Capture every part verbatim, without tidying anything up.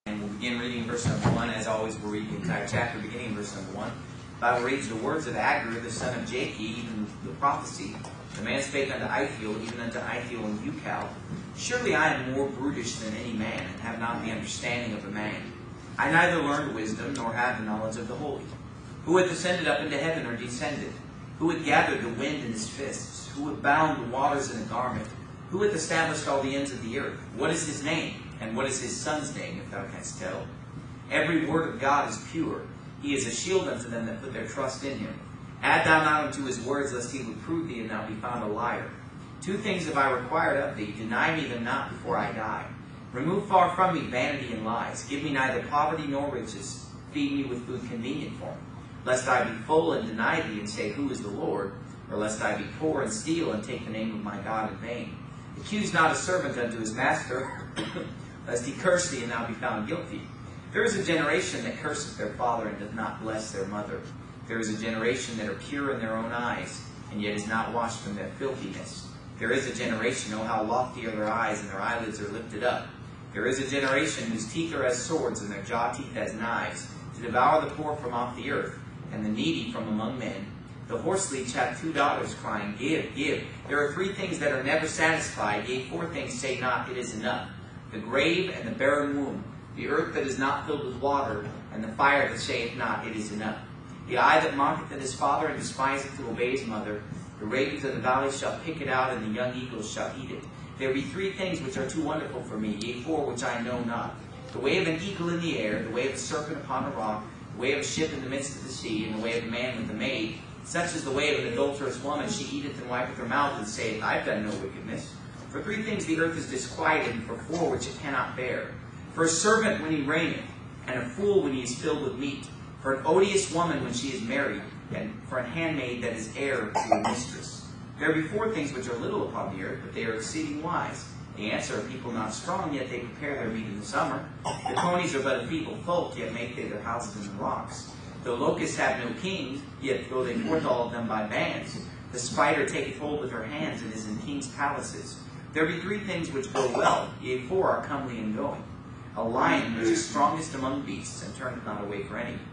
And we'll begin reading verse number one. As always, we'll read the entire chapter beginning in verse number one. The Bible reads, "The words of Agur, the son of Jakeh, even the prophecy, the man spake unto Ithiel, even unto Ithiel and Ucal, Surely I am more brutish than any man, and have not the understanding of a man. I neither learned wisdom, nor have the knowledge of the holy. Who hath ascended up into heaven, or descended? Who hath gathered the wind in his fists? Who hath bound the waters in a garment? Who hath established all the ends of the earth? What is his name? And what is his son's name, if thou canst tell? Every word of God is pure. He is a shield unto them that put their trust in him. Add thou not unto his words, lest he would prove thee, and thou be found a liar. Two things have I required of thee. Deny me them not before I die. Remove far from me vanity and lies. Give me neither poverty nor riches. Feed me with food convenient for me. Lest I be full and deny thee, and say, Who is the Lord? Or lest I be poor and steal, and take the name of my God in vain. Accuse not a servant unto his master, lest he curse thee, and thou be found guilty. There is a generation that curseth their father, and doth not bless their mother. There is a generation that are pure in their own eyes, and yet is not washed from their filthiness. There is a generation, oh how lofty are their eyes, and their eyelids are lifted up. There is a generation whose teeth are as swords, and their jaw teeth as knives, to devour the poor from off the earth, and the needy from among men. The horse leech hath two daughters, crying, Give, give. There are three things that are never satisfied, yea, four things say not, It is enough. The grave and the barren womb, the earth that is not filled with water, and the fire that saith not, It is enough. The eye that mocketh at his father, and despiseth to obey his mother. The ravens of the valley shall pick it out, and the young eagles shall eat it. There be three things which are too wonderful for me, yea, four which I know not. The way of an eagle in the air, the way of a serpent upon a rock, the way of a ship in the midst of the sea, and the way of a man with a maid. Such is the way of an adulterous woman. She eateth and wipeth her mouth, and saith, I have done no wickedness. For three things the earth is disquieted, and for four which it cannot bear. For a servant when he reigneth, and a fool when he is filled with meat. For an odious woman when she is married, and for a handmaid that is heir to her mistress. There be four things which are little upon the earth, but they are exceeding wise. The ants are a people not strong, yet they prepare their meat in the summer. The conies are but a feeble folk, yet make they their houses in the rocks. The locusts have no kings, yet go they forth all of them by bands. The spider taketh hold with her hands, and is in kings' palaces. There be three things which go well, yea, four are comely in going. A lion which is strongest among beasts, and turneth not away for any.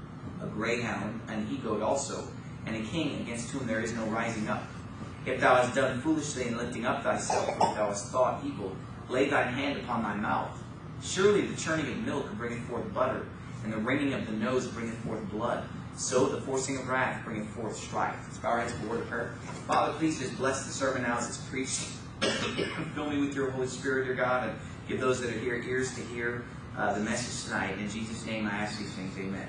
A greyhound, an he-goat also, and a king against whom there is no rising up. If thou hast done foolishly in lifting up thyself, or if thou hast thought evil, lay thine hand upon thy mouth. Surely the churning of milk bringeth forth butter, and the wringing of the nose bringeth forth blood. So the forcing of wrath bringeth forth strife. Let's bow our heads for a word of prayer. Father, please just bless the sermon now as it's preached. Fill me with your Holy Spirit, dear God, and give those that are here ears to hear uh, the message tonight. In Jesus' name I ask these things, amen.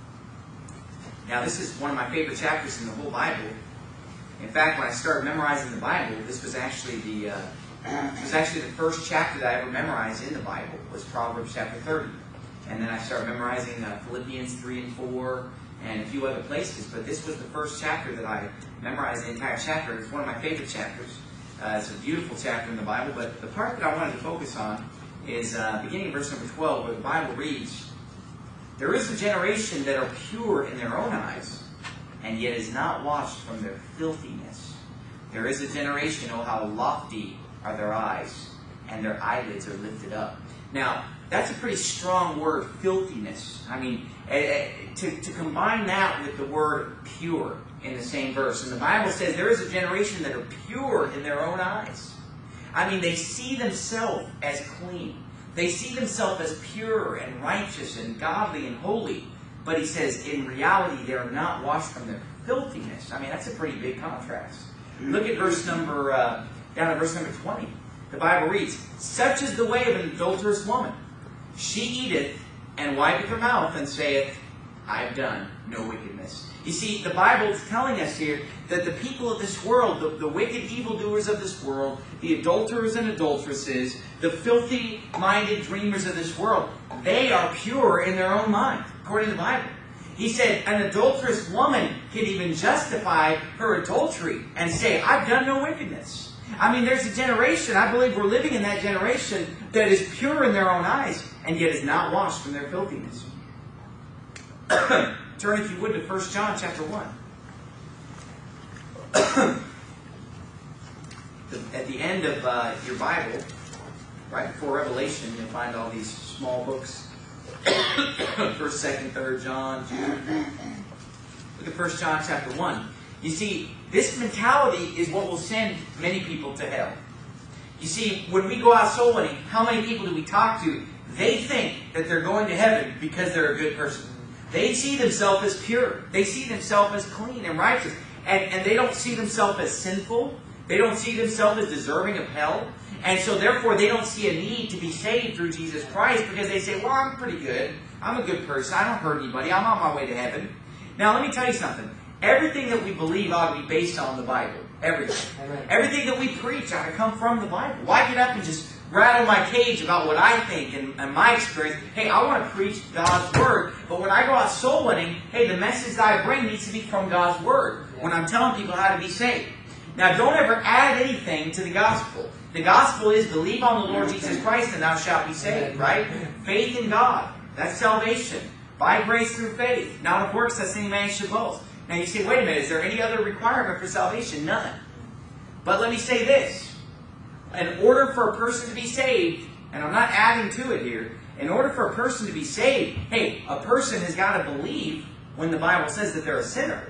Now, this is one of my favorite chapters in the whole Bible. In fact, when I started memorizing the Bible, this was actually the uh, it was actually the first chapter that I ever memorized in the Bible, was Proverbs chapter thirty. And then I started memorizing uh, Philippians three and four and a few other places. But this was the first chapter that I memorized, the entire chapter. It's one of my favorite chapters. Uh, it's a beautiful chapter in the Bible. But the part that I wanted to focus on is uh, beginning in verse number twelve, where the Bible reads, There is a generation that are pure in their own eyes, and yet is not washed from their filthiness. There is a generation, oh how lofty are their eyes, and their eyelids are lifted up. Now, that's a pretty strong word, filthiness. I mean, uh, to, to combine that with the word pure in the same verse. And the Bible says there is a generation that are pure in their own eyes. I mean, they see themselves as clean. They see themselves as pure and righteous and godly and holy. But he says, in reality, they are not washed from their filthiness. I mean, that's a pretty big contrast. Look at verse number, uh, down at verse number twenty. The Bible reads, Such is the way of an adulterous woman. She eateth, and wipeth her mouth, and saith, I have done no wickedness. You see, the Bible is telling us here that the people of this world, the, the wicked evildoers of this world, the adulterers and adulteresses, the filthy-minded dreamers of this world, they are pure in their own mind, according to the Bible. He said an adulterous woman can even justify her adultery and say, I've done no wickedness. I mean, there's a generation, I believe we're living in that generation, that is pure in their own eyes, and yet is not washed from their filthiness. Turn, if you would, to First John chapter one. At the end of uh, your Bible, right before Revelation, you'll find all these small books First, second, third John, Jude. Look at First John chapter one. You see, this mentality is what will send many people to hell. You see, when we go out soul winning, how many people do we talk to? They think that they're going to heaven because they're a good person. They see themselves as pure. They see themselves as clean and righteous. And, and they don't see themselves as sinful. They don't see themselves as deserving of hell. And so therefore they don't see a need to be saved through Jesus Christ because they say, well, I'm pretty good. I'm a good person. I don't hurt anybody. I'm on my way to heaven. Now let me tell you something. Everything that we believe ought to be based on the Bible. Everything. Amen. Everything that we preach ought to come from the Bible. Why get up and just rattle my cage about what I think and, and my experience? Hey, I want to preach God's Word. But when I go out soul winning, hey, the message that I bring needs to be from God's Word. Yeah. When I'm telling people how to be saved. Now, don't ever add anything to the gospel. The gospel is believe on the Lord Jesus Christ and thou shalt be saved, right? Faith in God. That's salvation. By grace through faith. Not of works, lest any man should boast. Now you say, wait a minute, is there any other requirement for salvation? None. But let me say this. In order for a person to be saved, and I'm not adding to it here, in order for a person to be saved, hey, a person has got to believe when the Bible says that they're a sinner.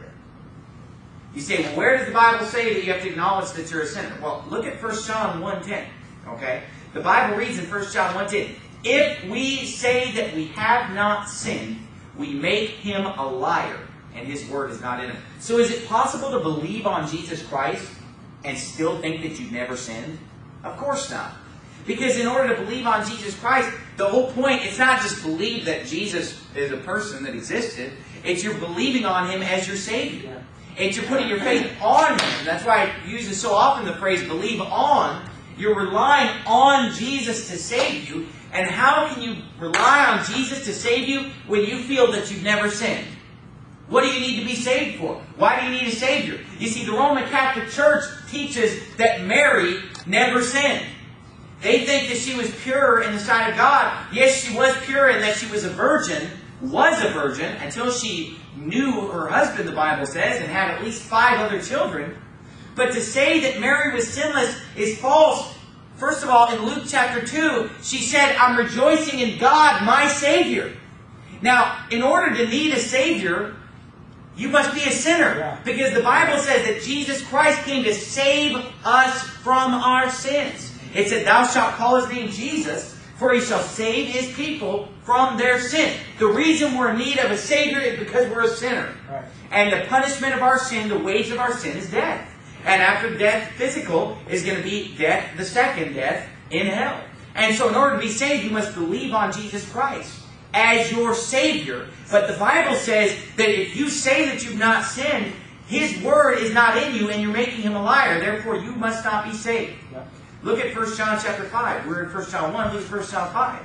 You say, well, where does the Bible say that you have to acknowledge that you're a sinner? Well, look at First John one ten. Okay? The Bible reads in First John one ten, if we say that we have not sinned, we make him a liar, and his word is not in him. So is it possible to believe on Jesus Christ and still think that you've never sinned? Of course not. Because in order to believe on Jesus Christ, the whole point, it's not just believe that Jesus is a person that existed. It's you're believing on him as your Savior. It's you're putting your faith on him. That's why I use so often the phrase believe on. You're relying on Jesus to save you. And how can you rely on Jesus to save you when you feel that you've never sinned? What do you need to be saved for? Why do you need a Savior? You see, the Roman Catholic Church teaches that Mary never sinned. They think that she was pure in the sight of God. Yes, she was pure in that she was a virgin, was a virgin, until she knew her husband, the Bible says, and had at least five other children. But to say that Mary was sinless is false. First of all, in Luke chapter two, she said, I'm rejoicing in God, my Savior. Now, in order to need a Savior, you must be a sinner. Yeah. Because the Bible says that Jesus Christ came to save us from our sins. It said, thou shalt call his name Jesus, for he shall save his people from their sin. The reason we're in need of a Savior is because we're a sinner. Right. And the punishment of our sin, the wage of our sin, is death. And after death, physical, is going to be death, the second death, in hell. And so in order to be saved, you must believe on Jesus Christ as your Savior. But the Bible says that if you say that you've not sinned, his word is not in you and you're making him a liar. Therefore, you must not be saved. Yeah. Look at First John chapter five. We're in First John one. Look at First John five.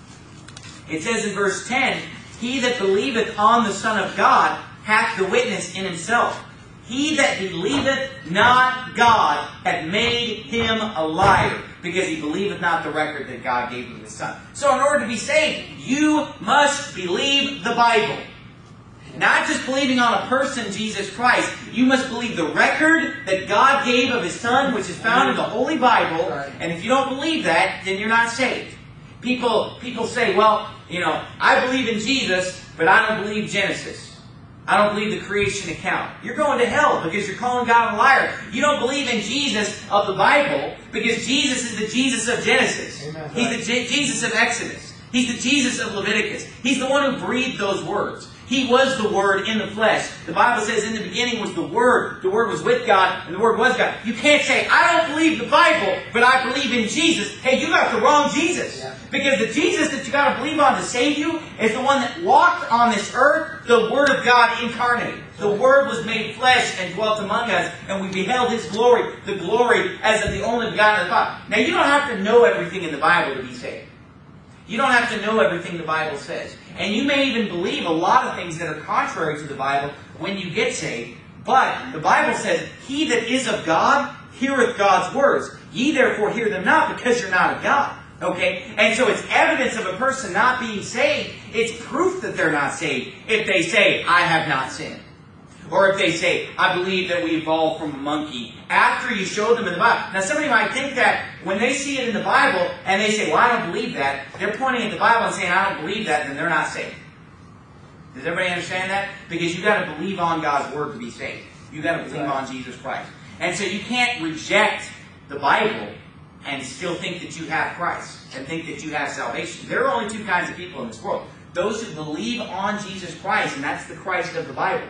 It says in verse ten, he that believeth on the Son of God hath the witness in himself. He that believeth not God hath made him a liar, because he believeth not the record that God gave of his Son. So in order to be saved, you must believe the Bible. Not just believing on a person, Jesus Christ. You must believe the record that God gave of his Son, which is found in the Holy Bible. And if you don't believe that, then you're not saved. People, people say, well, you know, I believe in Jesus, but I don't believe Genesis. I don't believe the creation account. You're going to hell because you're calling God a liar. You don't believe in Jesus of the Bible because Jesus is the Jesus of Genesis. Amen. He's the Je- Jesus of Exodus. He's the Jesus of Leviticus. He's the one who breathed those words. He was the Word in the flesh. The Bible says in the beginning was the Word. The Word was with God, and the Word was God. You can't say, I don't believe the Bible, but I believe in Jesus. Hey, you got the wrong Jesus. Yeah. Because the Jesus that you got to believe on to save you is the one that walked on this earth, the Word of God incarnate. The Word was made flesh and dwelt among us, and we beheld His glory, the glory as of the only begotten of the Father. Now, you don't have to know everything in the Bible to be saved. You don't have to know everything the Bible says. And you may even believe a lot of things that are contrary to the Bible when you get saved. But the Bible says, he that is of God heareth God's words. Ye therefore hear them not, because you're not of God. Okay? And so it's evidence of a person not being saved. It's proof that they're not saved if they say, I have not sinned. Or if they say, I believe that we evolved from a monkey, after you showed them in the Bible. Now somebody might think that, when they see it in the Bible and they say, well, I don't believe that, they're pointing at the Bible and saying, I don't believe that, then they're not saved. Does everybody understand that? Because you've got to believe on God's Word to be saved. You've got to believe right. on Jesus Christ. And so you can't reject the Bible and still think that you have Christ and think that you have salvation. There are only two kinds of people in this world. Those who believe on Jesus Christ, and that's the Christ of the Bible.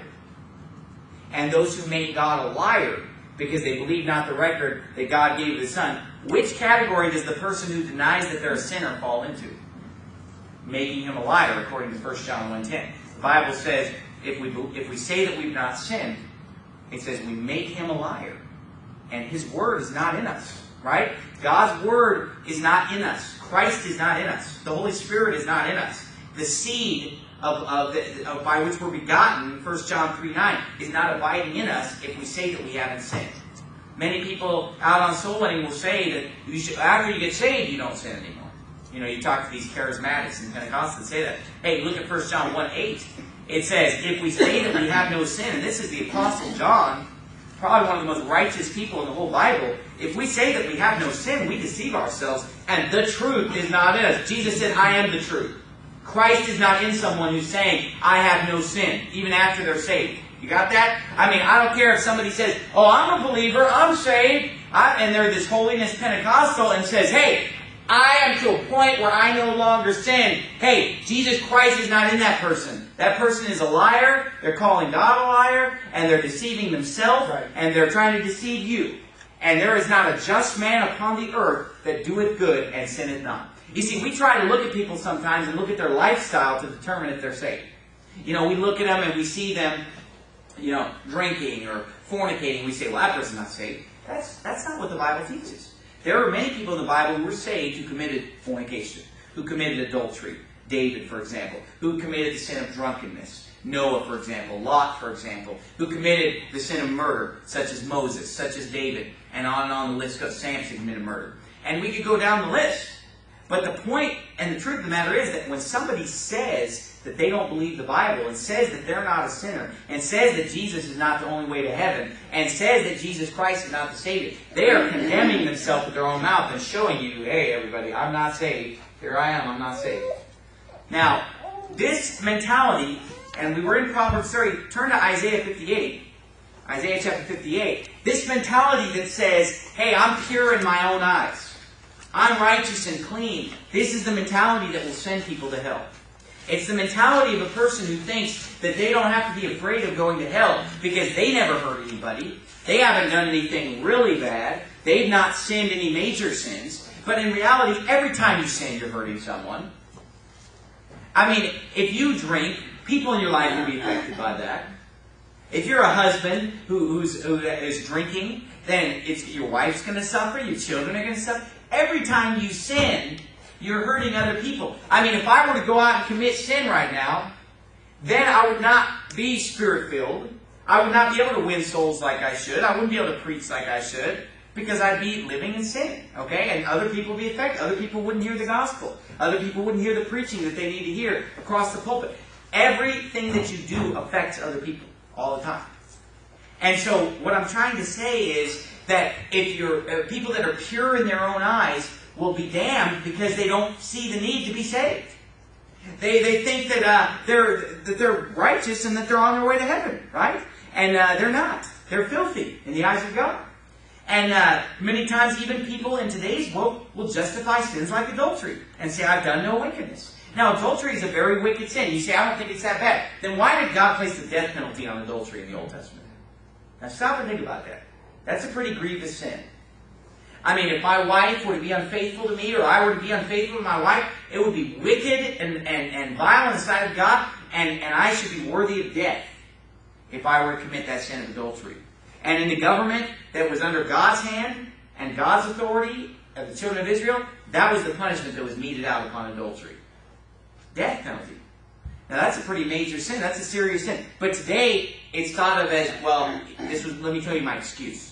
And those who make God a liar because they believe not the record that God gave His Son. Which category does the person who denies that they're a sinner fall into? Making him a liar, according to First John one ten. The Bible says, if we, if we say that we've not sinned, it says we make him a liar. And His Word is not in us. Right? God's Word is not in us. Christ is not in us. The Holy Spirit is not in us. The seed of, of, the, of by which we're begotten, First John three nine, is not abiding in us if we say that we haven't sinned. Many people out on soul winning will say that you should, after you get saved, you don't sin anymore. You know, you talk to these charismatics and Pentecostals say that. Hey, look at First John one eight. It says, if we say that we have no sin, and this is the Apostle John, probably one of the most righteous people in the whole Bible, if we say that we have no sin, we deceive ourselves, and the truth is not in us. Jesus said, I am the truth. Christ is not in someone who's saying, I have no sin, even after they're saved. You got that? I mean, I don't care if somebody says, oh, I'm a believer, I'm saved, I, and they're this holiness Pentecostal, and says, hey, I am to a point where I no longer sin. Hey, Jesus Christ is not in that person. That person is a liar, they're calling God a liar, and they're deceiving themselves, right. and they're trying to deceive you. And there is not a just man upon the earth that doeth good and sinneth not. You see, we try to look at people sometimes and look at their lifestyle to determine if they're saved. You know, we look at them and we see them, you know, drinking or fornicating. We say, well, that person's not saved. That's, that's not what the Bible teaches. There are many people in the Bible who were saved who committed fornication, who committed adultery. David, for example, who committed the sin of drunkenness. Noah, for example. Lot, for example, who committed the sin of murder, such as Moses, such as David, and on and on the list goes. Samson committed murder. And we could go down the list. But the point and the truth of the matter is that when somebody says that they don't believe the Bible and says that they're not a sinner and says that Jesus is not the only way to heaven and says that Jesus Christ is not the Savior, they are condemning themselves with their own mouth and showing you, hey, everybody, I'm not saved. Here I am, I'm not saved. Now, this mentality, and we were in Proverbs thirty, turn to Isaiah fifty-eight. Isaiah chapter fifty-eight. This mentality that says, hey, I'm pure in my own eyes. I'm righteous and clean. This is the mentality that will send people to hell. It's the mentality of a person who thinks that they don't have to be afraid of going to hell because they never hurt anybody. They haven't done anything really bad. They've not sinned any major sins. But in reality, every time you sin, you're hurting someone. I mean, if you drink, people in your life will be affected by that. If you're a husband who, who's, who is drinking, then it's, your wife's going to suffer, your children are going to suffer. Every time you sin, you're hurting other people. I mean, if I were to go out and commit sin right now, then I would not be Spirit-filled. I would not be able to win souls like I should. I wouldn't be able to preach like I should because I'd be living in sin. Okay? And other people would be affected. Other people wouldn't hear the gospel. Other people wouldn't hear the preaching that they need to hear across the pulpit. Everything that you do affects other people all the time. And so what I'm trying to say is that if you're uh, people that are pure in their own eyes will be damned because they don't see the need to be saved. They they think that uh, they're that they're righteous and that they're on their way to heaven, right? And uh, they're not. They're filthy in the eyes of God. And uh, many times, even people in today's world will justify sins like adultery and say, "I've done no wickedness." Now, adultery is a very wicked sin. You say, "I don't think it's that bad." Then why did God place the death penalty on adultery in the Old Testament? Now, stop and think about that. That's a pretty grievous sin. I mean, if my wife were to be unfaithful to me, or I were to be unfaithful to my wife, it would be wicked and, and, and vile in the sight of God, and, and I should be worthy of death if I were to commit that sin of adultery. And in the government that was under God's hand and God's authority of the children of Israel, that was the punishment that was meted out upon adultery. Death penalty. Now that's a pretty major sin. That's a serious sin. But today, it's thought of as, well, this was, let me tell you my excuse.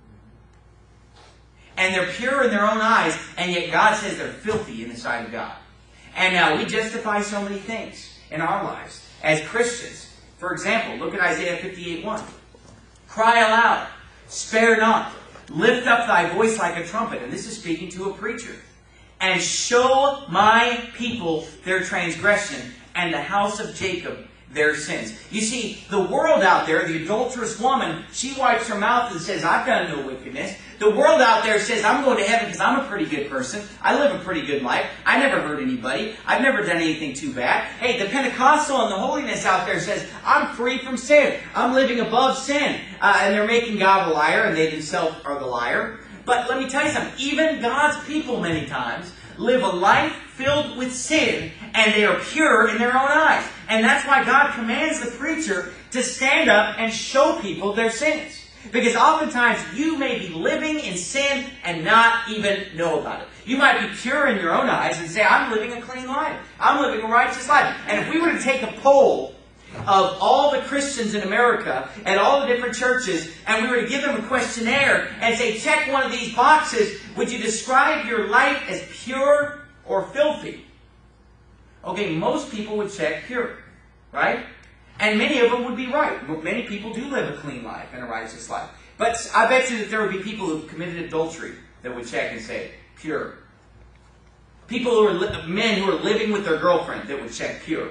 And they're pure in their own eyes, and yet God says they're filthy in the sight of God. And now we justify so many things in our lives as Christians. For example, look at Isaiah fifty-eight one. Cry aloud, spare not, Lift up thy voice like a trumpet. And this is speaking to a preacher. And show my people their transgression, and the house of Jacob their sins. You see, the world out there, the adulterous woman, she wipes her mouth and says, I've done no wickedness. The world out there says, I'm going to heaven because I'm a pretty good person. I live a pretty good life. I never hurt anybody. I've never done anything too bad. Hey, the Pentecostal and the holiness out there says, I'm free from sin. I'm living above sin. Uh, and they're making God a liar, and they themselves are the liar. But let me tell you something. Even God's people many times live a life filled with sin, and they are pure in their own eyes. And that's why God commands the preacher to stand up and show people their sins. Because oftentimes you may be living in sin and not even know about it. You might be pure in your own eyes and say, I'm living a clean life. I'm living a righteous life. And if we were to take a poll of all the Christians in America and all the different churches, and we were to give them a questionnaire and say, check one of these boxes, would you describe your life as pure or filthy? Okay, most people would check pure, right? And many of them would be right. Many people do live a clean life and a righteous life. But I bet you that there would be people who committed adultery that would check and say pure. People who are men who are living with their girlfriend that would check pure.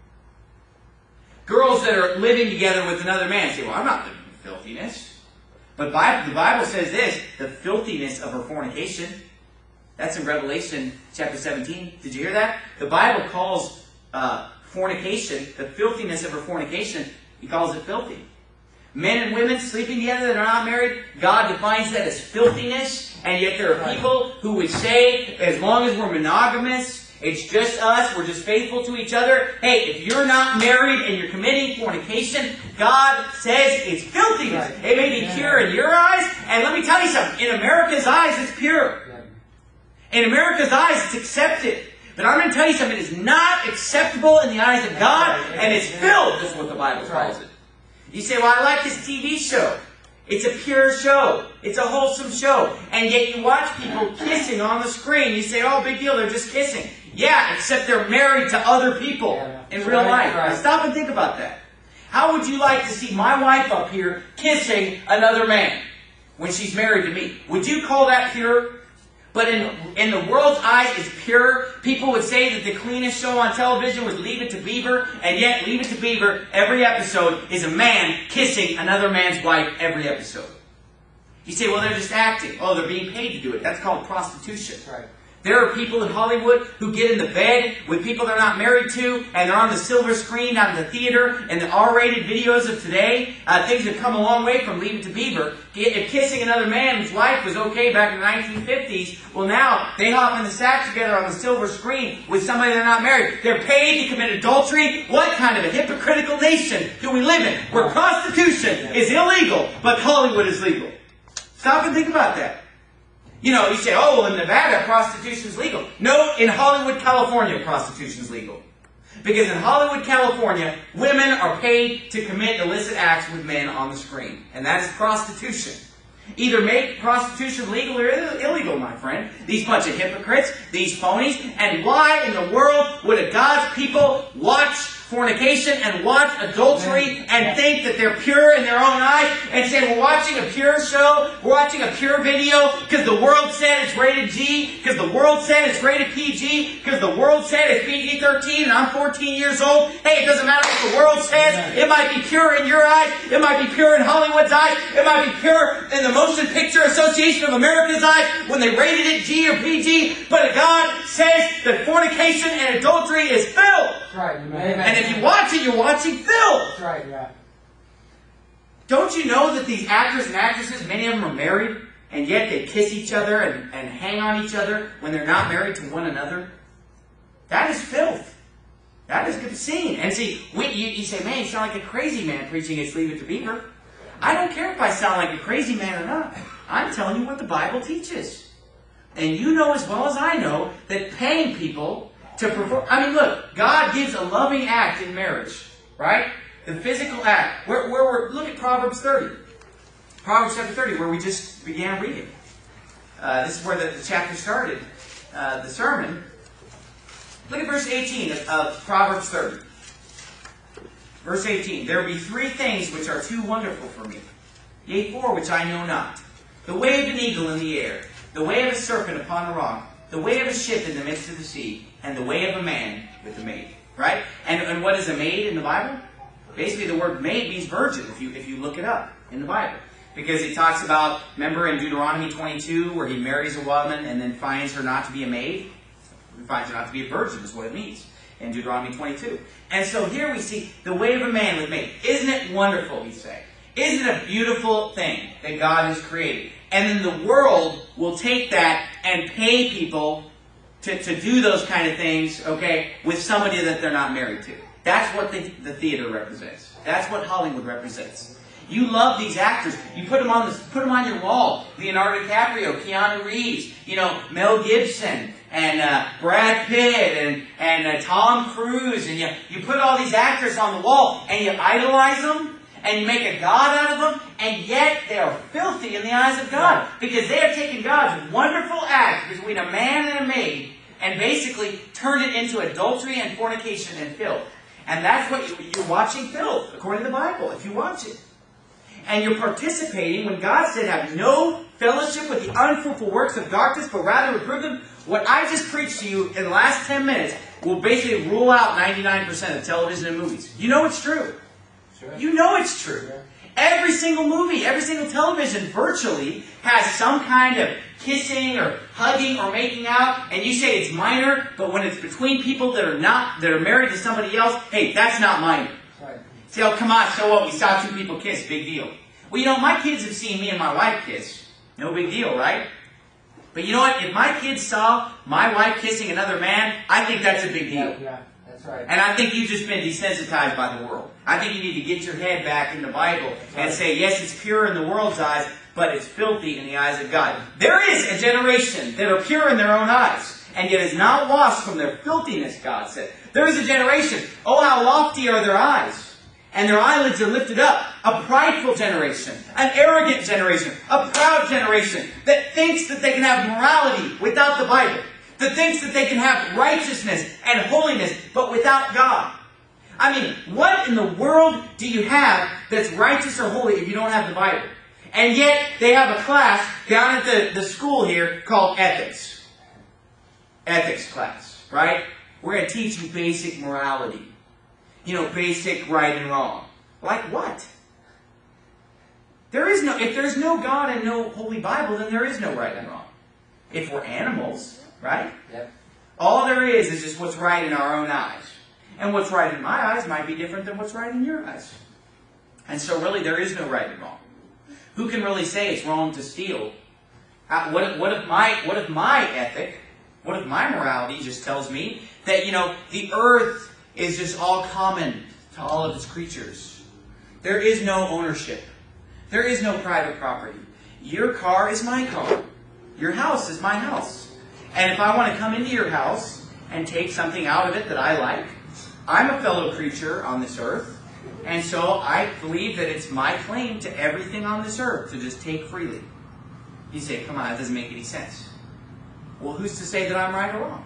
Girls that are living together with another man say, well, I'm not living in filthiness. But the Bible says this, the filthiness of her fornication. That's in Revelation chapter seventeen. Did you hear that? The Bible calls uh, fornication, the filthiness of her fornication, he calls it filthy. Men and women sleeping together that are not married, God defines that as filthiness. And yet there are people who would say, as long as we're monogamous, it's just us, we're just faithful to each other. Hey, if you're not married and you're committing fornication, God says it's filthiness. It may be pure in your eyes, and let me tell you something, in America's eyes it's pure. In America's eyes it's accepted. But I'm going to tell you something, it is not acceptable in the eyes of God, and it's filth, is what the Bible calls it. You say, well, I like this T V show. It's a pure show. It's a wholesome show. And yet you watch people kissing on the screen. You say, oh, big deal, they're just kissing. Yeah, except they're married to other people in real life. Now stop and think about that. How would you like to see my wife up here kissing another man when she's married to me? Would you call that pure? But in, in the world's eyes, it's pure. People would say that the cleanest show on television was Leave It to Beaver, and yet Leave It to Beaver, every episode, is a man kissing another man's wife every episode. You say, well, they're just acting. Oh, they're being paid to do it. That's called prostitution. Right. There are people in Hollywood who get in the bed with people they're not married to, and they're on the silver screen out in the theater, and the R-rated videos of today, uh, things have come a long way from Leave It to Beaver. If kissing another man's wife was okay back in the nineteen fifties, well now, they hop in the sack together on the silver screen with somebody they're not married. They're paid to commit adultery. What kind of a hypocritical nation do we live in, where prostitution is illegal, but Hollywood is legal? Stop and think about that. You know, you say, oh, well, in Nevada, prostitution is legal. No, in Hollywood, California, prostitution is legal. Because in Hollywood, California, women are paid to commit illicit acts with men on the screen. And that is prostitution. Either make prostitution legal or illegal, my friend. These bunch of hypocrites, these phonies. And why in the world would a God's people watch fornication and watch adultery and think that they're pure in their own eyes and say, we're watching a pure show, we're watching a pure video because the world said it's rated G, because the world said it's rated P G, because the world said it's P G thirteen and I'm fourteen years old. Hey, it doesn't matter what the world says. It might be pure in your eyes. It might be pure in Hollywood's eyes. It might be pure in the Motion Picture Association of America's eyes when they rated it G or P G. But God says that fornication and adultery is filth. That's right. Amen. And if you watch it, you're watching filth. That's right, yeah. Don't you know that these actors and actresses, many of them are married, and yet they kiss each other and, and hang on each other when they're not married to one another? That is filth. That is obscene. And see, we, you, you say, man, you sound like a crazy man preaching against Leave It to Beaver. I don't care if I sound like a crazy man or not. I'm telling you what the Bible teaches. And you know as well as I know that paying people to perform... I mean, look, God gives a loving act in marriage, right? The physical act. Where, where we're, look at Proverbs thirty. Proverbs chapter thirty, where we just began reading. Uh, this is where the, the chapter started, uh, the sermon. Look at verse eighteen of, of Proverbs thirty. Verse eighteen. There be three things which are too wonderful for me, yea, four which I know not. The way of an eagle in the air, the way of a serpent upon a rock, the way of a ship in the midst of the sea, and the way of a man with a maid. Right? And, and what is a maid in the Bible? Basically, the word maid means virgin, if you, if you look it up in the Bible. Because he talks about, remember in Deuteronomy twenty-two, where he marries a woman and then finds her not to be a maid? He finds her not to be a virgin, is what it means in Deuteronomy twenty-two. And so here we see the way of a man with maid. Isn't it wonderful, we say? Isn't it a beautiful thing that God has created? And then the world will take that and pay people to, to do those kind of things, okay, with somebody that they're not married to. That's what the, the theater represents. That's what Hollywood represents. You love these actors. You put them on this, put them on your wall. Leonardo DiCaprio, Keanu Reeves, you know, Mel Gibson, and uh, Brad Pitt, and and uh, Tom Cruise, and you you put all these actors on the wall, and you idolize them, and you make a god out of them, and yet they are filthy in the eyes of God, because they have taken God's wonderful act between a man and a maid, and basically turned it into adultery and fornication and filth. And that's what you, you're watching filth, according to the Bible, if you watch it. And you're participating when God said, have no fellowship with the unfruitful works of darkness, but rather reprove them. What I just preached to you in the last ten minutes will basically rule out ninety-nine percent of television and movies. You know it's true. Sure. You know it's true. Sure. Every single movie, every single television virtually has some kind of kissing or hugging or making out, and you say it's minor, but when it's between people that are not, that are married to somebody else, hey, that's not minor. Right. Say, oh, come on, so what? We saw two people kiss, big deal. Well, you know, my kids have seen me and my wife kiss. No big deal, right? But you know what? If my kids saw my wife kissing another man, I think that's a big deal. Yeah, yeah, that's right. And I think you've just been desensitized by the world. I think you need to get your head back in the Bible and say, yes, it's pure in the world's eyes, but it's filthy in the eyes of God. There is a generation that are pure in their own eyes, and yet is not washed from their filthiness, God said. There is a generation, oh, how lofty are their eyes, and their eyelids are lifted up. A prideful generation, an arrogant generation, a proud generation that thinks that they can have morality without the Bible, that thinks that they can have righteousness and holiness, but without God. I mean, what in the world do you have that's righteous or holy if you don't have the Bible? And yet, they have a class down at the, the school here called ethics. Ethics class, right? We're going to teach you basic morality. You know, basic right and wrong. Like what? There is no, if there's no God and no Holy Bible, then there is no right and wrong. If we're animals, right? Yep. All there is is just what's right in our own eyes. And what's right in my eyes might be different than what's right in your eyes. And so really there is no right and wrong. Who can really say it's wrong to steal? Uh, what, what, if my, what if my ethic, what if my morality just tells me that, you know, the earth is just all common to all of its creatures. There is no ownership. There is no private property. Your car is my car. Your house is my house. And if I want to come into your house and take something out of it that I like, I'm a fellow creature on this earth. And so I believe that it's my claim to everything on this earth to just take freely. You say, come on, that doesn't make any sense. Well, who's to say that I'm right or wrong?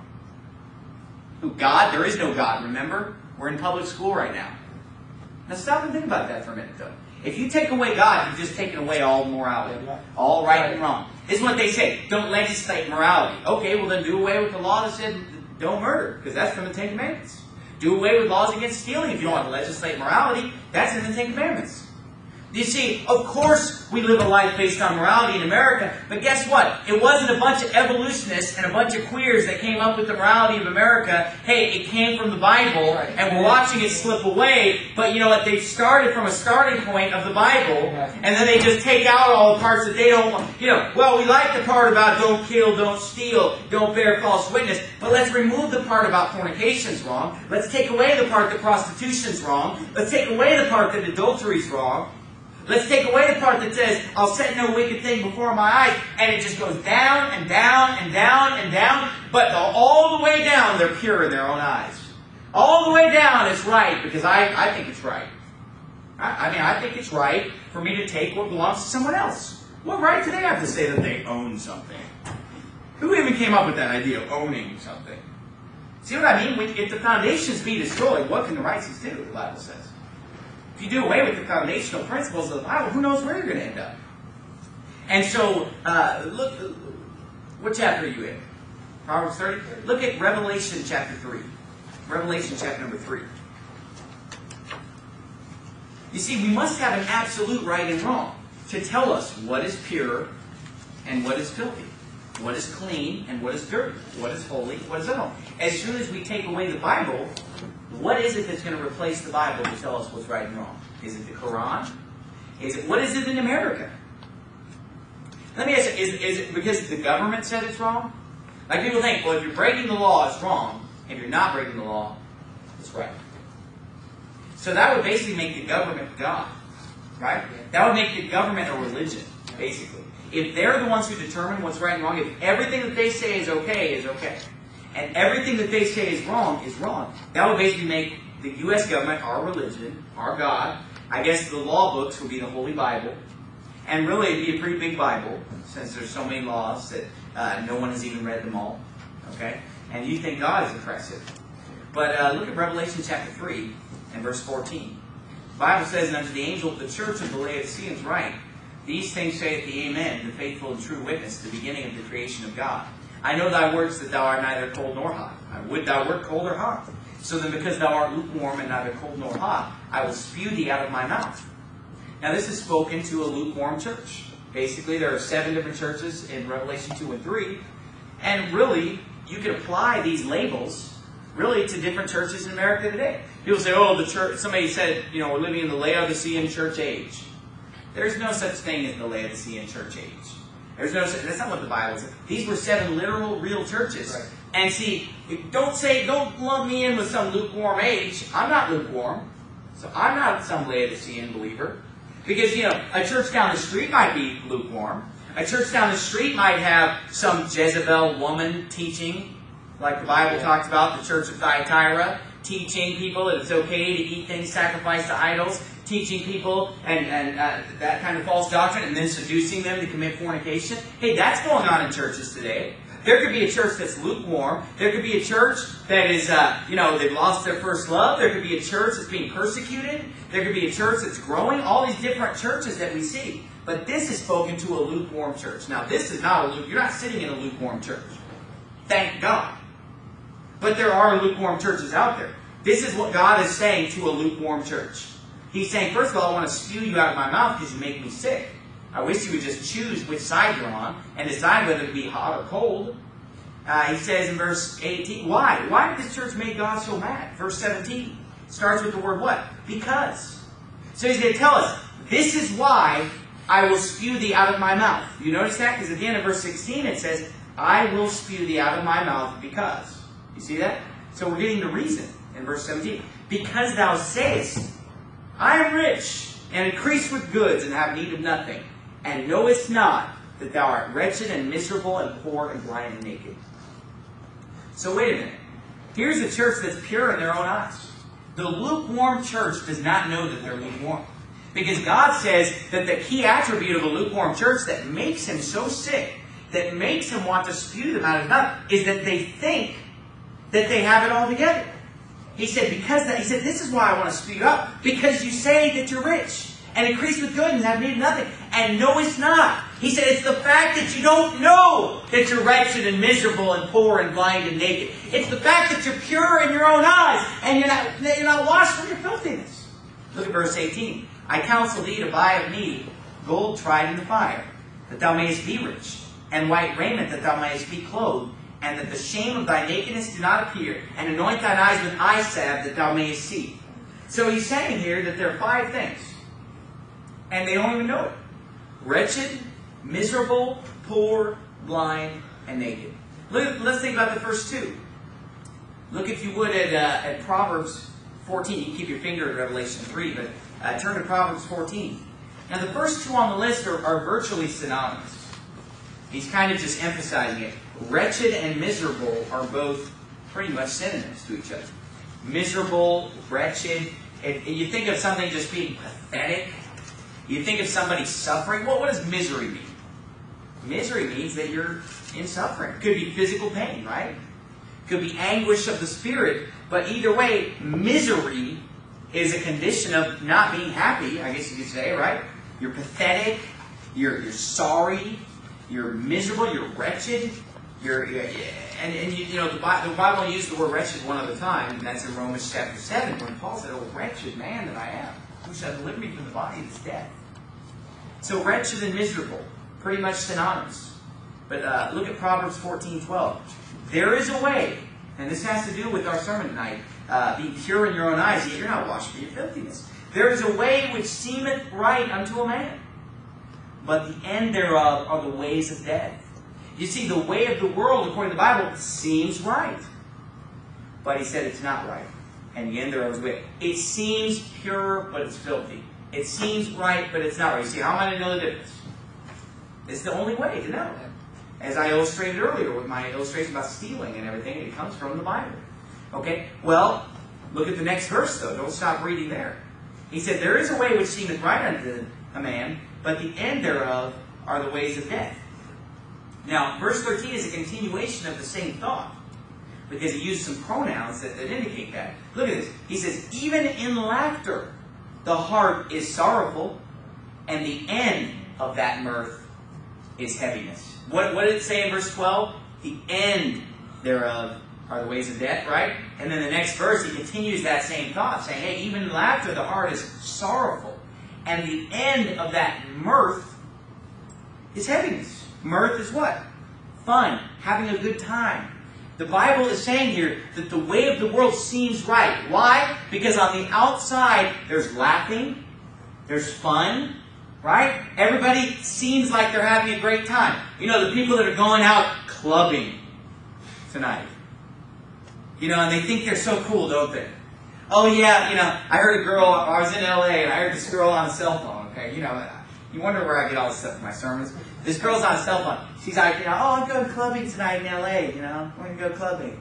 Who? God? There is no God, remember? We're in public school right now. Now stop and think about that for a minute, though. If you take away God, you've just taken away all morality. All right and wrong. This is what they say. Don't legislate morality. Okay, well then do away with the law that said don't murder, because that's from the Ten Commandments. Do away with laws against stealing if you don't want to legislate morality. That's in the Ten Commandments. You see, of course we live a life based on morality in America, but guess what? It wasn't a bunch of evolutionists and a bunch of queers that came up with the morality of America. Hey, it came from the Bible, and we're watching it slip away, but you know what? They started from a starting point of the Bible, and then they just take out all the parts that they don't want. You know, well, we like the part about don't kill, don't steal, don't bear false witness, but let's remove the part about fornication's wrong. Let's take away the part that prostitution's wrong. Let's take away the part that adultery's wrong. Let's take away the part that says, I'll set no wicked thing before my eyes. And it just goes down and down and down and down. But all the way down, they're pure in their own eyes. All the way down, it's right because I, I think it's right. I, I mean, I think it's right for me to take what belongs to someone else. What right do they have to say that they own something? Who even came up with that idea of owning something? See what I mean? If the foundations be destroyed, what can the righteous do, the Bible says? If you do away with the foundational principles of the Bible, who knows where you're going to end up? And so, uh, look, what chapter are you in? Proverbs thirty? Look at Revelation chapter three. Revelation chapter number three. You see, we must have an absolute right and wrong to tell us what is pure and what is filthy, what is clean and what is dirty, what is holy, what is unholy. As soon as we take away the Bible, what is it that's going to replace the Bible to tell us what's right and wrong? Is it the Quran? Is it, what is it in America? Let me ask you, is, is it because the government said it's wrong? Like people think, well, if you're breaking the law, it's wrong. If you're not breaking the law, it's right. So that would basically make the government God, right? That would make the government a religion, basically. If they're the ones who determine what's right and wrong, if everything that they say is okay is okay, and everything that they say is wrong is wrong, that would basically make the U S government our religion, our God. I guess the law books would be the Holy Bible. And really, it'd be a pretty big Bible, since there's so many laws that uh, no one has even read them all. Okay? And you think God is oppressive. But uh, look at Revelation chapter three and verse fourteen. The Bible says, "And unto the angel of the church of the Laodiceans write, These things saith the Amen, the faithful and true witness, the beginning of the creation of God. I know thy works, that thou art neither cold nor hot. I would thou wert cold or hot. So then because thou art lukewarm and neither cold nor hot, I will spew thee out of my mouth." Now this is spoken to a lukewarm church. Basically, there are seven different churches in Revelation two and three. And really, you could apply these labels, really, to different churches in America today. People say, oh, the church, somebody said, you know, we're living in the Laodicean church age. There's no such thing as the Laodicean church age. There's no such, that's not what the Bible says. These were seven literal, real churches. Right. And see, don't say, don't lump me in with some lukewarm age. I'm not lukewarm. So I'm not some Laodicean believer. Because, you know, a church down the street might be lukewarm. A church down the street might have some Jezebel woman teaching, like the Bible talks about, the church of Thyatira, teaching people that it's okay to eat things sacrificed to idols, teaching people and, and uh, that kind of false doctrine, and then seducing them to commit fornication. Hey, that's going on in churches today. There could be a church that's lukewarm. There could be a church that is, uh, you know, they've lost their first love. There could be a church that's being persecuted. There could be a church that's growing. All these different churches that we see. But this is spoken to a lukewarm church. Now, this is not a lukewarm. You're not sitting in a lukewarm church. Thank God. But there are lukewarm churches out there. This is what God is saying to a lukewarm church. He's saying, first of all, I want to spew you out of my mouth because you make me sick. I wish you would just choose which side you're on and decide whether to be hot or cold. Uh, he says in verse eighteen, why? Why did this church make God so mad? Verse seventeen starts with the word what? Because. So he's going to tell us, this is why I will spew thee out of my mouth. You notice that? Because at the end of verse sixteen it says, I will spew thee out of my mouth because. You see that? So we're getting the reason in verse seventeen. Because thou sayest, I am rich, and increase with goods, and have need of nothing, and knowest not that thou art wretched and miserable and poor and blind and naked. So wait a minute. Here's a church that's pure in their own eyes. The lukewarm church does not know that they're lukewarm. Because God says that the key attribute of a lukewarm church that makes him so sick, that makes him want to spew them out of his mouth, is that they think that they have it all together. He said, because that, he said, this is why I want to spew you up. Because you say that you're rich, and increase with good, and have need of nothing, and know it's not. He said, it's the fact that you don't know that you're wretched and miserable and poor and blind and naked. It's the fact that you're pure in your own eyes, and you're not, you're not washed from your filthiness. Look at verse eighteen. I counsel thee to buy of me gold tried in the fire, that thou mayest be rich, and white raiment, that thou mayest be clothed, and that the shame of thy nakedness do not appear, and anoint thine eyes with eye salve, that thou mayest see. So he's saying here that there are five things, and they don't even know it. Wretched, miserable, poor, blind, and naked. Look, let's think about the first two. Look, if you would, at, uh, at Proverbs fourteen. You can keep your finger at Revelation three, but uh, turn to Proverbs fourteen. Now, the first two on the list are, are virtually synonymous. He's kind of just emphasizing it. Wretched and miserable are both pretty much synonyms to each other. Miserable, wretched. If, if you think of something just being pathetic, you think of somebody suffering. Well, what does misery mean? Misery means that you're in suffering. It could be physical pain, right? It could be anguish of the spirit. But either way, misery is a condition of not being happy, I guess you could say, right? You're pathetic. You're, you're sorry. You're miserable. You're wretched. You're, you're and, and you, you know, the Bible, the Bible used the word wretched one other time, and that's in Romans chapter seven, when Paul said, "Oh, wretched man that I am, who shall deliver me from the body of this death?" So wretched and miserable, pretty much synonymous. But uh, look at Proverbs fourteen twelve. There is a way, and this has to do with our sermon tonight, uh, be pure in your own eyes, yet you're not washed from your filthiness. There is a way which seemeth right unto a man, but the end thereof are the ways of death. You see, the way of the world, according to the Bible, seems right. But he said it's not right. And the end thereof is way. It seems pure, but it's filthy. It seems right, but it's not right. You see, how am I to know the difference? It's the only way to know. As I illustrated earlier with my illustration about stealing and everything, it comes from the Bible. Okay? Well, look at the next verse, though. Don't stop reading there. He said, there is a way which seemeth right unto a man, but the end thereof are the ways of death. Now, verse thirteen is a continuation of the same thought, because he used some pronouns that, that indicate that. Look at this. He says, even in laughter, the heart is sorrowful, and the end of that mirth is heaviness. What, what did it say in verse twelve? The end thereof are the ways of death, right? And then the next verse, he continues that same thought, saying, hey, even in laughter, the heart is sorrowful, and the end of that mirth is heaviness. Mirth is what? Fun, having a good time. The Bible is saying here that the way of the world seems right. Why? Because on the outside, there's laughing, there's fun, right? Everybody seems like they're having a great time. You know, the people that are going out clubbing tonight. You know, and they think they're so cool, don't they? Oh, yeah, you know, I heard a girl, I was in L A, and I heard this girl on a cell phone, okay? You know, you wonder where I get all this stuff for my sermons. This girl's on a cell phone. She's like, you know, oh, I'm going clubbing tonight in L A, you know, I'm going to go clubbing.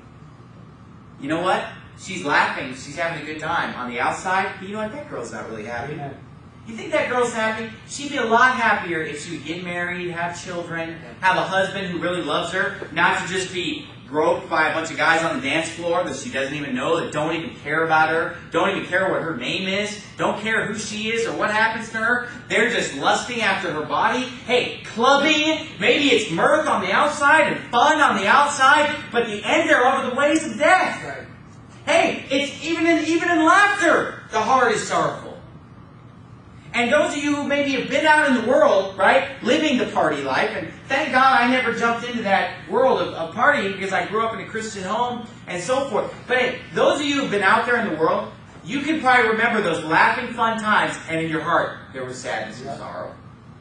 You know what? She's laughing. She's having a good time. On the outside, but you know what? That girl's not really happy. Yeah. You think that girl's happy? She'd be a lot happier if she would get married, have children, have a husband who really loves her, not to just be groped by a bunch of guys on the dance floor that she doesn't even know, that don't even care about her, don't even care what her name is, don't care who she is or what happens to her. They're just lusting after her body. Hey, clubbing, maybe it's mirth on the outside and fun on the outside, but the end thereof are the ways of death. Right. Hey, it's even in even in laughter, the heart is sorrowful. And those of you who maybe have been out in the world, right, living the party life, and thank God I never jumped into that world of, of partying because I grew up in a Christian home and so forth. But hey, those of you who've been out there in the world, you can probably remember those laughing, fun times, and in your heart there was sadness and sorrow,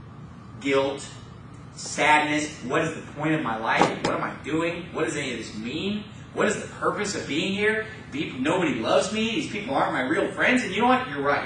guilt, sadness. What is the point of my life? What am I doing? What does any of this mean? What is the purpose of being here? People, nobody loves me. These people aren't my real friends. And you know what? You're right.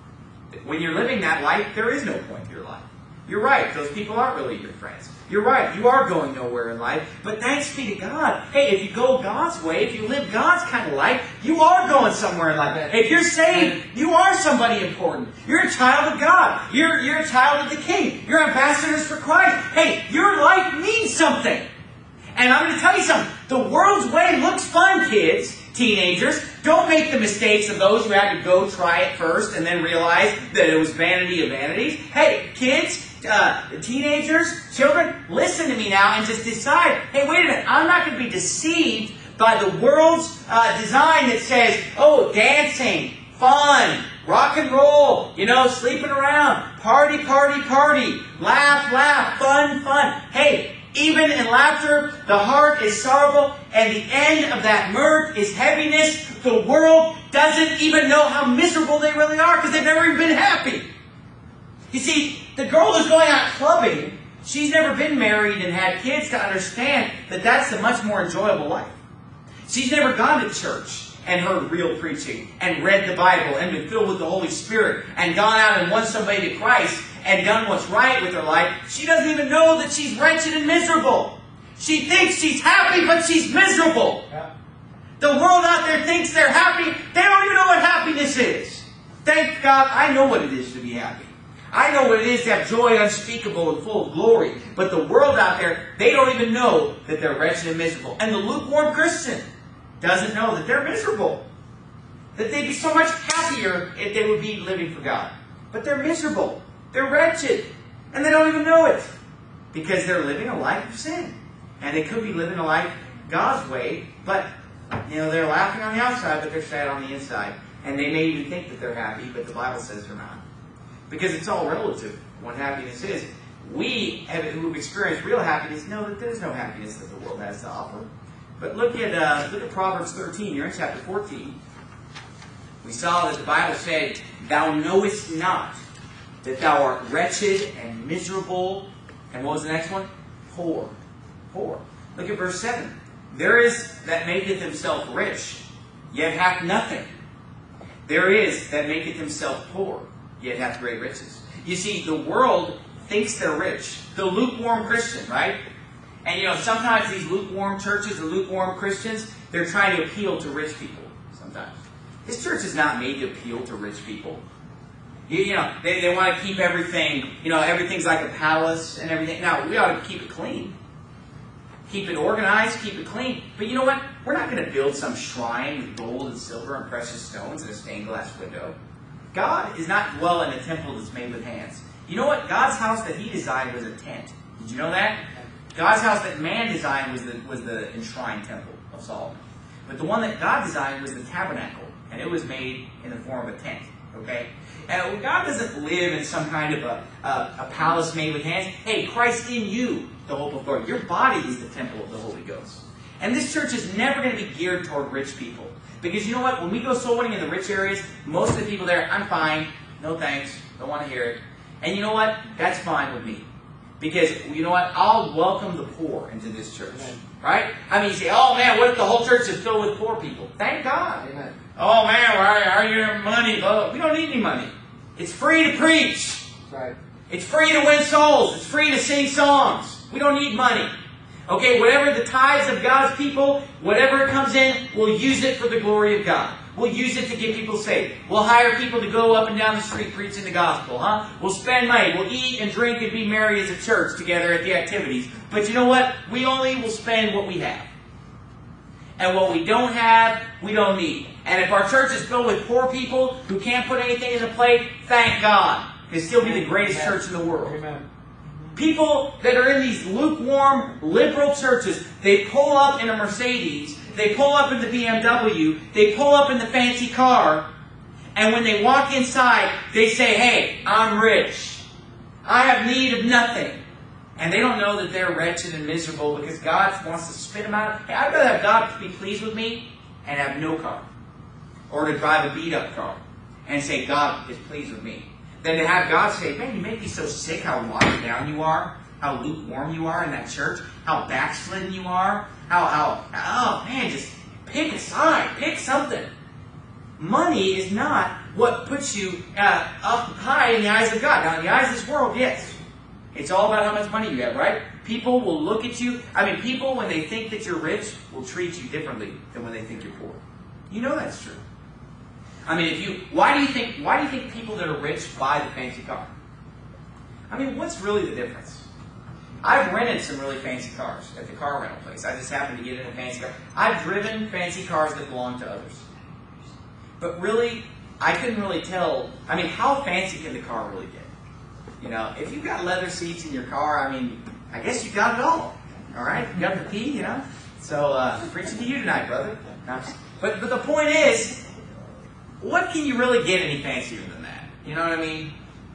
When you're living that life, there is no point to your life. You're right. Those people aren't really your friends. You're right. You are going nowhere in life. But thanks be to God. Hey, if you go God's way, if you live God's kind of life, you are going somewhere in life. If you're saved, you are somebody important. You're a child of God. You're, you're a child of the King. You're ambassadors for Christ. Hey, your life means something. And I'm going to tell you something. The world's way looks fun, kids. Teenagers, don't make the mistakes of those who had to go try it first and then realize that it was vanity of vanities. Hey, kids, uh, teenagers, children, listen to me now and just decide, hey, wait a minute, I'm not going to be deceived by the world's uh, design that says, oh, dancing, fun, rock and roll, you know, sleeping around, party, party, party, laugh, laugh, fun, fun. Hey, even in laughter, the heart is sorrowful, and the end of that mirth is heaviness. The world doesn't even know how miserable they really are because they've never even been happy. You see, the girl who's going out clubbing, she's never been married and had kids to understand that that's a much more enjoyable life. She's never gone to church and heard real preaching and read the Bible and been filled with the Holy Spirit and gone out and won somebody to Christ and done what's right with her life. She doesn't even know that she's wretched and miserable. She thinks she's happy, but she's miserable. Yeah. The world out there thinks they're happy. They don't even know what happiness is. Thank God I know what it is to be happy. I know what it is to have joy unspeakable and full of glory. But the world out there, they don't even know that they're wretched and miserable. And the lukewarm Christian doesn't know that they're miserable. That they'd be so much happier if they would be living for God. But they're miserable. They're wretched. And they don't even know it. Because they're living a life of sin. And they could be living a life God's way, but you know, they're laughing on the outside, but they're sad on the inside. And they may even think that they're happy, but the Bible says they're not. Because it's all relative, what happiness is. We, have, who have experienced real happiness, know that there's no happiness that the world has to offer. But look at uh, look at Proverbs thirteen. You're in chapter fourteen. We saw that the Bible said, "Thou knowest not that thou art wretched and miserable." And what was the next one? Poor. Poor. Look at verse seven. "There is that maketh himself rich, yet hath nothing. There is that maketh himself poor, yet hath great riches." You see, the world thinks they're rich. The lukewarm Christian, right? And you know, sometimes these lukewarm churches, the lukewarm Christians, they're trying to appeal to rich people. Sometimes. This church is not made to appeal to rich people. You, you know, they, they want to keep everything, you know, everything's like a palace and everything. Now, we ought to keep it clean. Keep it organized, keep it clean. But you know what? We're not going to build some shrine with gold and silver and precious stones and a stained glass window. God is not dwell in a temple that's made with hands. You know what? God's house that He designed was a tent. Did you know that? God's house that man designed was the, was the enshrined temple of Solomon. But the one that God designed was the tabernacle. And it was made in the form of a tent. Okay? And God doesn't live in some kind of a, a, a palace made with hands. Hey, Christ in you, the hope of glory. Your body is the temple of the Holy Ghost. And this church is never going to be geared toward rich people. Because you know what? When we go soul winning in the rich areas, most of the people there, I'm fine. No thanks. Don't want to hear it. And you know what? That's fine with me. Because, you know what? I'll welcome the poor into this church. Amen. Right? I mean, you say, oh man, what if the whole church is filled with poor people? Thank God. Amen. Oh man, why are you money? Oh, we don't need any money. It's free to preach. Right. It's free to win souls. It's free to sing songs. We don't need money. Okay, whatever the tithes of God's people, whatever comes in, we'll use it for the glory of God. We'll use it to get people saved. We'll hire people to go up and down the street preaching the gospel, huh? We'll spend money. We'll eat and drink and be merry as a church together at the activities. But you know what? We only will spend what we have. And what we don't have, we don't need. And if our church is filled with poor people who can't put anything in the plate, thank God. It'll still be the greatest church in the world. Amen. People that are in these lukewarm, liberal churches, they pull up in a Mercedes, they pull up in the B M W, they pull up in the fancy car, and when they walk inside, they say, hey, I'm rich. I have need of nothing. And they don't know that they're wretched and miserable because God wants to spit them out. Hey, I'd rather have God be pleased with me and have no car. Or to drive a beat-up car and say, God is pleased with me. Than to have God say, man, you make me so sick how watered down you are, how lukewarm you are in that church, how backslidden you are, how, how, oh man, just pick a side, pick something. Money is not what puts you uh, up high in the eyes of God. Now, in the eyes of this world, yes. It's all about how much money you have, right? People will look at you. I mean, people, when they think that you're rich, will treat you differently than when they think you're poor. You know that's true. I mean, if you, why do you think, why do you think people that are rich buy the fancy car? I mean, what's really the difference? I've rented some really fancy cars at the car rental place. I just happened to get in a fancy car. I've driven fancy cars that belong to others. But really, I couldn't really tell. I mean, how fancy can the car really get? You know, if you've got leather seats in your car, I mean, I guess you got it all. All right? You got the P, you know? So, uh, preaching to you tonight, brother. But, but the point is, what can you really get any fancier than that? You know what I mean?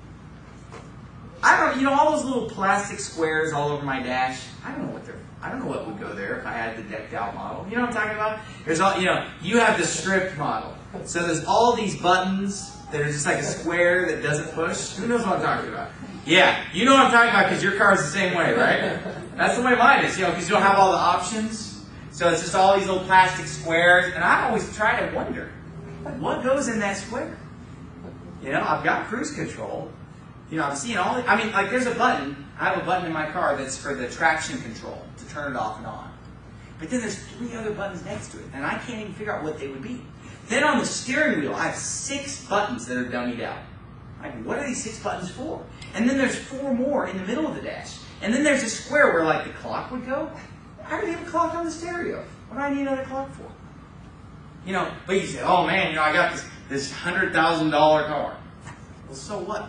I don't, you know, all those little plastic squares all over my dash. I don't know what they're. I don't know what would go there if I had the decked out model. You know what I'm talking about? There's all, you know, you have the stripped model. So there's all these buttons that are just like a square that doesn't push. Who knows what I'm talking about? Yeah, you know what I'm talking about because your car is the same way, right? That's the way mine is, you know, because you don't have all the options. So it's just all these little plastic squares, and I always try to wonder, what goes in that square? You know, I've got cruise control. You know, I'm seeing all the, I mean, like there's a button. I have a button in my car that's for the traction control, to turn it off and on. But then there's three other buttons next to it, and I can't even figure out what they would be. Then on the steering wheel, I have six buttons that are dummied out. Like, what are these six buttons for? And then there's four more in the middle of the dash. And then there's a square where, like, the clock would go. I already have a clock on the stereo. What do I need another clock for? You know, but you say, oh man, you know, I got this this one hundred thousand dollar car. Well, so what?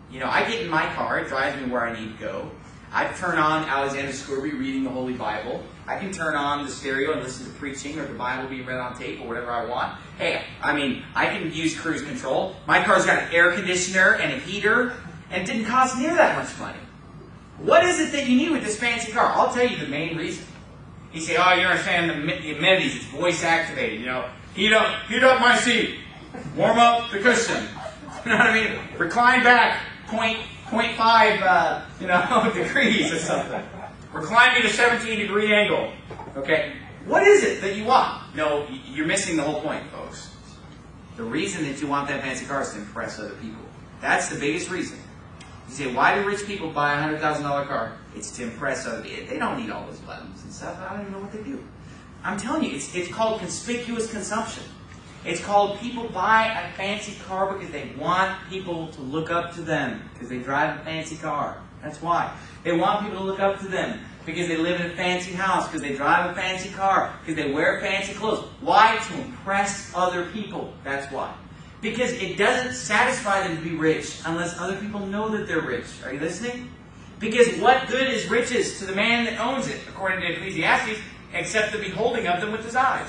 You know, I get in my car, it drives me where I need to go. I turn on Alexander Scourby reading the Holy Bible. I can turn on the stereo and listen to preaching or the Bible being read on tape or whatever I want. Hey, I mean, I can use cruise control. My car's got an air conditioner and a heater, and it didn't cost near that much money. What is it that you need with this fancy car? I'll tell you the main reason. You say, oh, you understand the, the amenities, it's voice activated, you know. Heat up, heat up my seat. Warm up the cushion. You know what I mean? Recline back, point, point five, uh, you know, degrees or something. Recline me to seventeen degree angle. Okay? What is it that you want? No, you're missing the whole point, folks. The reason that you want that fancy car is to impress other people. That's the biggest reason. You say, why do rich people buy a one hundred thousand dollar car? It's to impress other people. They don't need all those buttons and stuff. I don't even know what they do. I'm telling you, it's, it's called conspicuous consumption. It's called people buy a fancy car because they want people to look up to them because they drive a fancy car. That's why. They want people to look up to them because they live in a fancy house, because they drive a fancy car, because they wear fancy clothes. Why? To impress other people. That's why. Because it doesn't satisfy them to be rich unless other people know that they're rich. Are you listening? Because what good is riches to the man that owns it, according to Ecclesiastes, except the beholding of them with his eyes?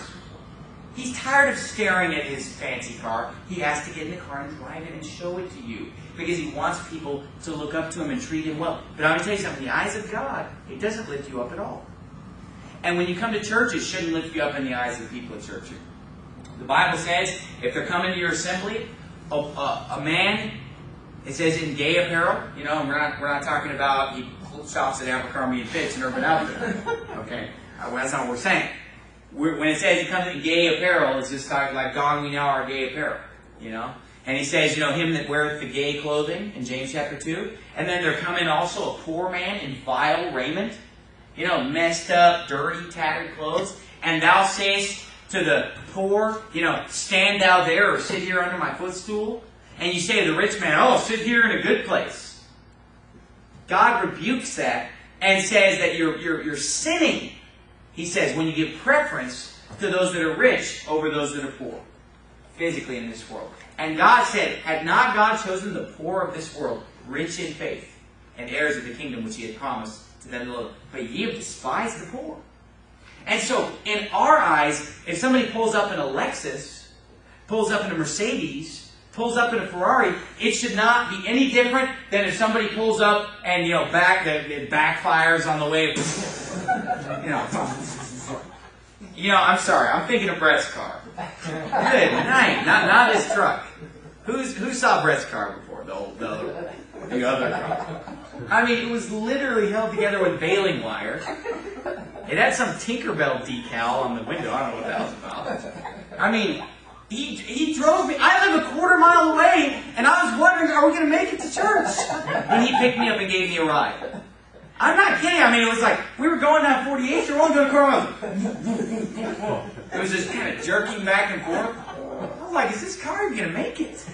He's tired of staring at his fancy car. He has to get in the car and drive it and show it to you. Because he wants people to look up to him and treat him well. But I'm going to tell you something. In the eyes of God, it doesn't lift you up at all. And when you come to church, it shouldn't lift you up in the eyes of the people at church. The Bible says, if they're coming to your assembly, a, a, a man, it says in gay apparel, you know, we're not, we're not talking about he shops at Abercrombie and Fitch and Urban Outfitters. Okay? Well, that's not what we're saying. We're, when it says he comes in gay apparel, it's just like, like God we now are gay apparel, you know? And he says, you know, him that weareth the gay clothing in James chapter two. And then there come in also a poor man in vile raiment, you know, messed up, dirty, tattered clothes. And thou sayest to the poor, you know, stand thou there or sit here under my footstool. And you say to the rich man, oh, sit here in a good place. God rebukes that and says that you're, you're, you're sinning. He says, when you give preference to those that are rich over those that are poor, physically in this world. And God said, had not God chosen the poor of this world, rich in faith, and heirs of the kingdom which he had promised to them, but ye have despised the poor. And so, in our eyes, if somebody pulls up in a Lexus, pulls up in a Mercedes, pulls up in a Ferrari, it should not be any different than if somebody pulls up and, you know, back, it backfires on the way, you know, you know, I'm sorry, I'm thinking of Brett's car. Good night, not, not his truck. Who's, who saw Brett's car before? The, old, the, other, the other car. I mean, it was literally held together with baling wire. It had some Tinkerbell decal on the window. I don't know what that was about. I mean, he, he drove me. I live a quarter mile away, and I was wondering, are we going to make it to church? And he picked me up and gave me a ride. I'm not kidding. I mean, it was like, we were going down forty-eighth, you're only going to cross. It was just kind of jerking back and forth. I was like, is this car even going to make it?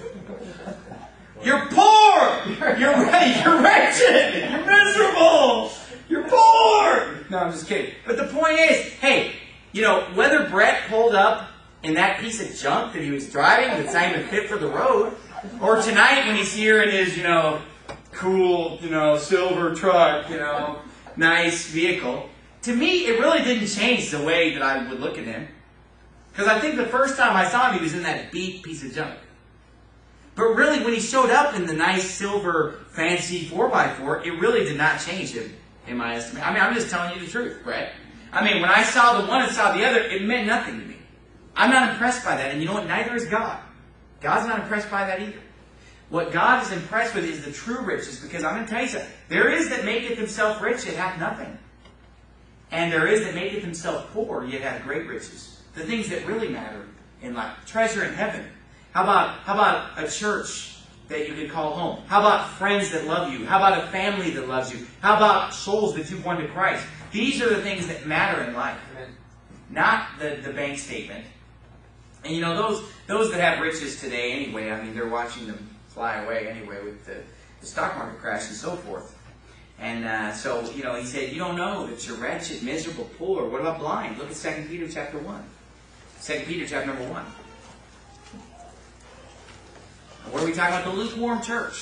You're poor! You're right, you're wretched! You're miserable! You're poor! No, I'm just kidding. But the point is, hey, you know, whether Brett pulled up in that piece of junk that he was driving that's not even fit for the road, or tonight when he's here in his, you know, cool, you know, silver truck, you know, nice vehicle, to me, it really didn't change the way that I would look at him. Because I think the first time I saw him, he was in that beat piece of junk. But really, when he showed up in the nice silver fancy four by four, it really did not change him, in my estimation. I mean, I'm just telling you the truth, Brett. I mean, when I saw the one and saw the other, it meant nothing to me. I'm not impressed by that. And you know what? Neither is God. God's not impressed by that either. What God is impressed with is the true riches. Because I'm going to tell you something. There is that maketh himself rich, yet hath nothing. And there is that maketh himself poor, yet hath great riches. The things that really matter in life. Treasure in heaven. How about, how about a church that you could call home? How about friends that love you? How about a family that loves you? How about souls that you've won to Christ? These are the things that matter in life. Amen. Not the, the bank statement. And you know, those those that have riches today anyway, I mean, they're watching them fly away anyway with the, the stock market crash and so forth. And uh, so, you know, he said, you don't know that you're wretched, miserable, poor. What about blind? Look at Second Peter chapter one. Second Peter chapter number one. What are we talking about? The lukewarm church.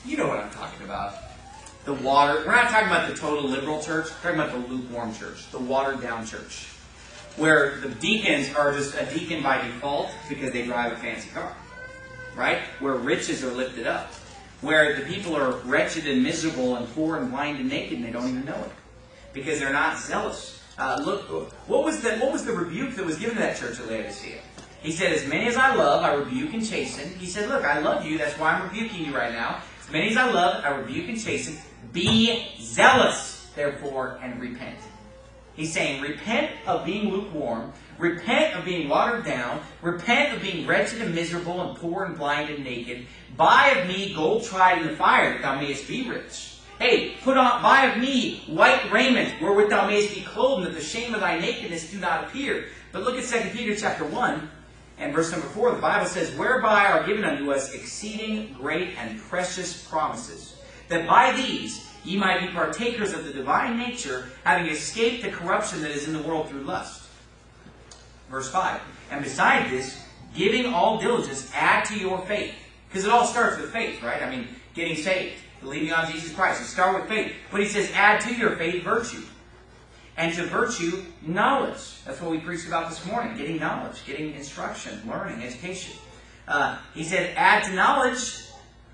You know what I'm talking about. The water, we're not talking about the total liberal church, we're talking about the lukewarm church, the watered down church. Where the deacons are just a deacon by default because they drive a fancy car. Right? Where riches are lifted up. Where the people are wretched and miserable and poor and blind and naked and they don't even know it. Because they're not zealous. Uh, look, what was the what was the rebuke that was given to that church at Laodicea? He said, as many as I love, I rebuke and chasten. He said, look, I love you, that's why I'm rebuking you right now. As many as I love, I rebuke and chasten. Be zealous, therefore, and repent. He's saying, repent of being lukewarm. Repent of being watered down. Repent of being wretched and miserable and poor and blind and naked. Buy of me gold tried in the fire, that thou mayest be rich. Hey, put on, buy of me white raiment, wherewith thou mayest be clothed, that the shame of thy nakedness do not appear. But look at Second Peter chapter one. And verse number four, the Bible says, whereby are given unto us exceeding great and precious promises, that by these ye might be partakers of the divine nature, having escaped the corruption that is in the world through lust. Verse five, and beside this, giving all diligence, add to your faith. Because it all starts with faith, right? I mean, getting saved, believing on Jesus Christ. You start with faith. But he says, add to your faith virtue. And to virtue, knowledge. That's what we preached about this morning. Getting knowledge, getting instruction, learning, education. Uh, he said, add to knowledge,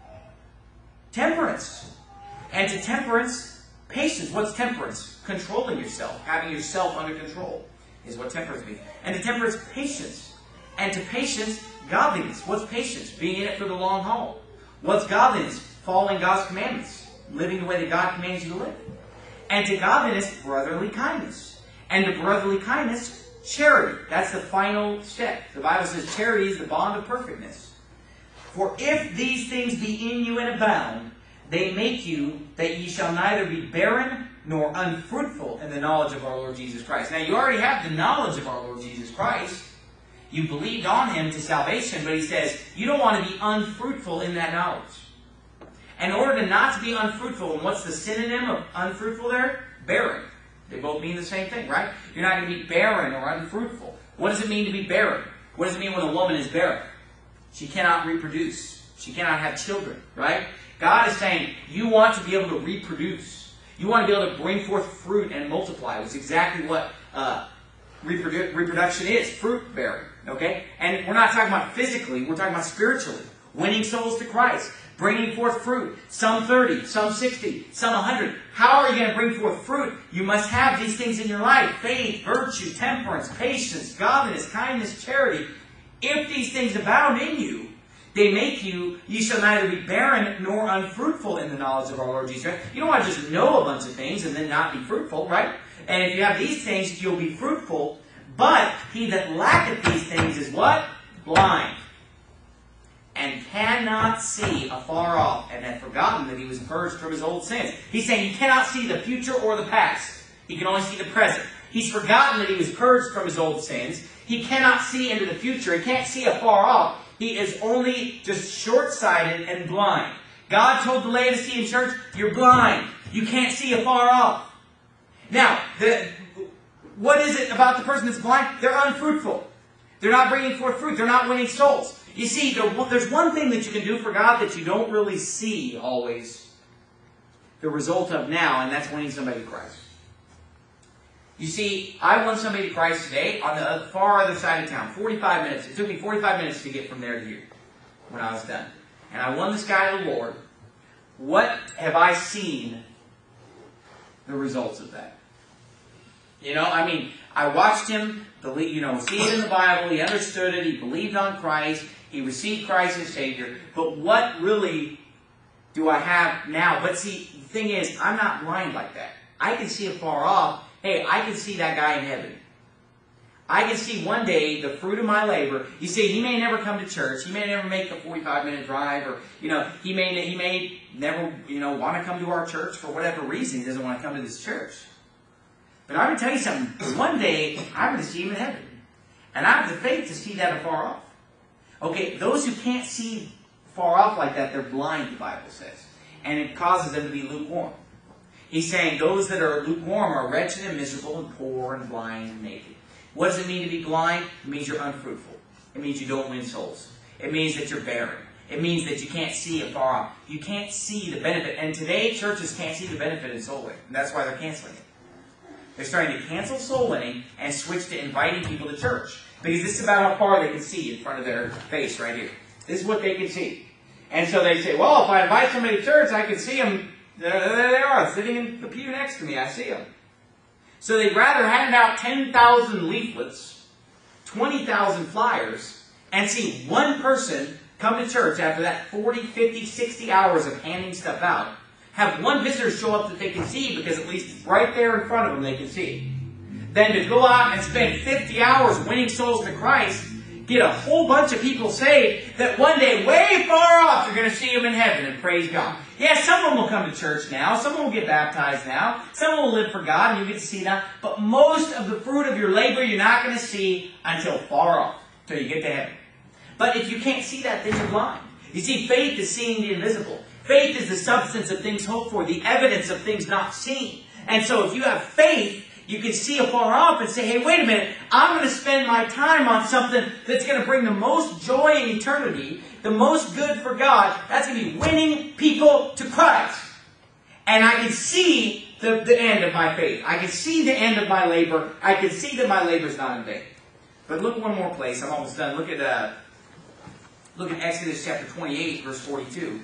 temperance. And to temperance, patience. What's temperance? Controlling yourself. Having yourself under control is what temperance means. And to temperance, patience. And to patience, godliness. What's patience? Being in it for the long haul. What's godliness? Following God's commandments. Living the way that God commands you to live. And to godliness, brotherly kindness. And to brotherly kindness, charity. That's the final step. The Bible says charity is the bond of perfectness. For if these things be in you and abound, they make you that ye shall neither be barren nor unfruitful in the knowledge of our Lord Jesus Christ. Now you already have the knowledge of our Lord Jesus Christ. You believed on Him to salvation, but He says you don't want to be unfruitful in that knowledge. In order to not to be unfruitful, and what's the synonym of unfruitful there? Barren. They both mean the same thing, right? You're not going to be barren or unfruitful. What does it mean to be barren? What does it mean when a woman is barren? She cannot reproduce. She cannot have children, right? God is saying, you want to be able to reproduce. You want to be able to bring forth fruit and multiply. It's exactly what uh, reprodu reproduction is, fruit bearing, okay? And we're not talking about physically, we're talking about spiritually. Winning souls to Christ. Bringing forth fruit. Some thirty, some sixty, some one hundred. How are you going to bring forth fruit? You must have these things in your life. Faith, virtue, temperance, patience, godliness, kindness, charity. If these things abound in you, they make you, you shall neither be barren nor unfruitful in the knowledge of our Lord Jesus Christ. You don't want to just know a bunch of things and then not be fruitful, right? And if you have these things, you'll be fruitful. But he that lacketh these things is what? Blind. And cannot see afar off, and hath forgotten that he was purged from his old sins. He's saying he cannot see the future or the past. He can only see the present. He's forgotten that he was purged from his old sins. He cannot see into the future. He can't see afar off. He is only just short-sighted and blind. God told the Laodicean church, you're blind. You can't see afar off. Now, the, what is it about the person that's blind? They're unfruitful. They're not bringing forth fruit. They're not winning souls. You see, there's one thing that you can do for God that you don't really see always the result of now, and that's winning somebody to Christ. You see, I won somebody to Christ today on the far other side of town. forty-five minutes. It took me forty-five minutes to get from there to here when I was done. And I won this guy to the Lord. What have I seen the results of that? You know, I mean, I watched him, believe, you know, see it in the Bible. He understood it. He believed on Christ. He received Christ as Savior. But what really do I have now? But see, the thing is, I'm not blind like that. I can see afar off. Hey, I can see that guy in heaven. I can see one day the fruit of my labor. You see, he may never come to church. He may never make a forty-five minute drive. Or, you know, he may, he may never, you know, want to come to our church for whatever reason. He doesn't want to come to this church. But I'm going to tell you something. One day, I'm going to see him in heaven. And I have the faith to see that afar off. Okay, those who can't see far off like that, they're blind, the Bible says. And it causes them to be lukewarm. He's saying those that are lukewarm are wretched and miserable and poor and blind and naked. What does it mean to be blind? It means you're unfruitful. It means you don't win souls. It means that you're barren. It means that you can't see afar off. You can't see the benefit. And today, churches can't see the benefit in soul winning. And that's why they're canceling it. They're starting to cancel soul winning and switch to inviting people to church. Because this is about how far they can see in front of their face right here. This is what they can see. And so they say, well, if I invite somebody to church, I can see them. There, there they are, sitting in the pew next to me. I see them. So they'd rather hand out ten thousand leaflets, twenty thousand flyers, and see one person come to church after that forty, fifty, sixty hours of handing stuff out. Have one visitor show up that they can see because at least right there in front of them they can see. Than to go out and spend fifty hours winning souls to Christ, get a whole bunch of people saved that one day, way far off, you're going to see them in heaven and praise God. Yeah, some of them will come to church now. Some of them will get baptized now. Some will live for God and you get to see that. But most of the fruit of your labor you're not going to see until far off, until you get to heaven. But if you can't see that, then you're blind. You see, faith is seeing the invisible. Faith is the substance of things hoped for, the evidence of things not seen. And so if you have faith, you can see afar off and say, hey, wait a minute, I'm going to spend my time on something that's going to bring the most joy in eternity, the most good for God. That's going to be winning people to Christ. And I can see the, the end of my faith. I can see the end of my labor. I can see that my labor is not in vain. But look one more place. I'm almost done. Look at, uh, look at Exodus chapter twenty-eight, verse forty-two.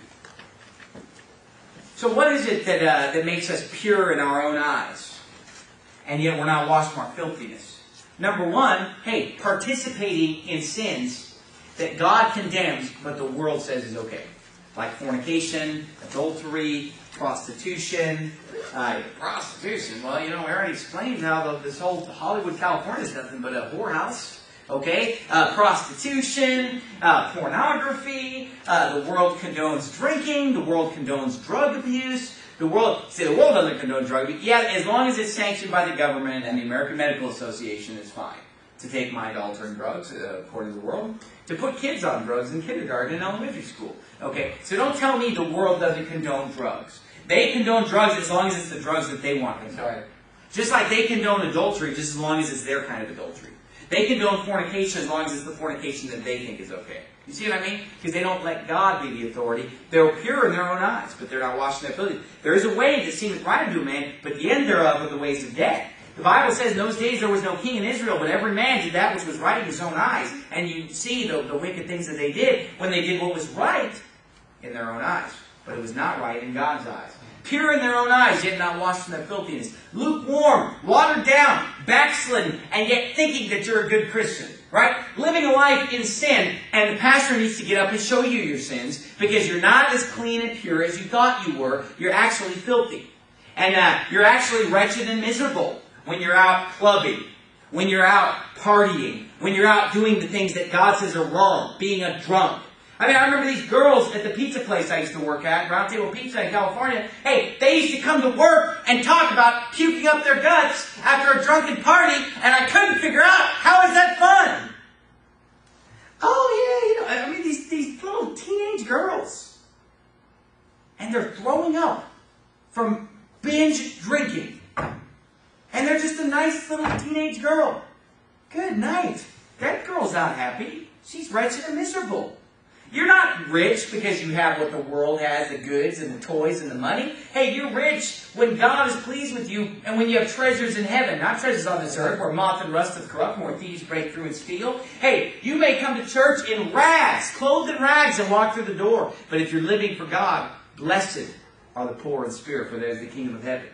So what is it that, uh, that makes us pure in our own eyes? And yet we're not washed from our filthiness. Number one, hey, participating in sins that God condemns, but the world says is okay. Like fornication, adultery, prostitution. Uh, prostitution, well, you know, we already explained how the, this whole Hollywood, California is nothing but a whorehouse. Okay? Uh, prostitution, uh, pornography, uh, the world condones drinking, the world condones drug abuse. The world, see, the world doesn't condone drug abuse. Yeah, as long as it's sanctioned by the government and the American Medical Association, it's fine to take mind-altering drugs, uh, according to the world. To put kids on drugs in kindergarten and elementary school. Okay? So don't tell me the world doesn't condone drugs. They condone drugs as long as it's the drugs that they want to condone. Just like they condone adultery just as long as it's their kind of adultery. They condone fornication as long as it's the fornication that they think is okay. You see what I mean? Because they don't let God be the authority. They're pure in their own eyes, but they're not washed in their filthiness. There is a way that seemeth right unto a man, but the end thereof are the ways of death. The Bible says in those days there was no king in Israel, but every man did that which was right in his own eyes. And you see the, the wicked things that they did when they did what was right in their own eyes. But it was not right in God's eyes. Pure in their own eyes, yet not washed from their filthiness. Lukewarm, watered down, backslidden, and yet thinking that you're a good Christian. Right? Living a life in sin, and the pastor needs to get up and show you your sins, because you're not as clean and pure as you thought you were. You're actually filthy. And uh, you're actually wretched and miserable when you're out clubbing, when you're out partying, when you're out doing the things that God says are wrong, being a drunk. I mean, I remember these girls at the pizza place I used to work at, Round Table Pizza in California. Hey, they used to come to work and talk about puking up their guts after a drunken party, and I couldn't figure out, how is that fun? Oh, yeah, you know, I mean, these, these little teenage girls. And they're throwing up from binge drinking. And they're just a nice little teenage girl. Good night. That girl's not happy. She's wretched and miserable. You're not rich because you have what the world has, the goods and the toys and the money. Hey, you're rich when God is pleased with you and when you have treasures in heaven, not treasures on this earth where moth and rust doth corrupt, where thieves break through and steal. Hey, you may come to church in rags, clothed in rags, and walk through the door. But if you're living for God, blessed are the poor in spirit, for there's the kingdom of heaven.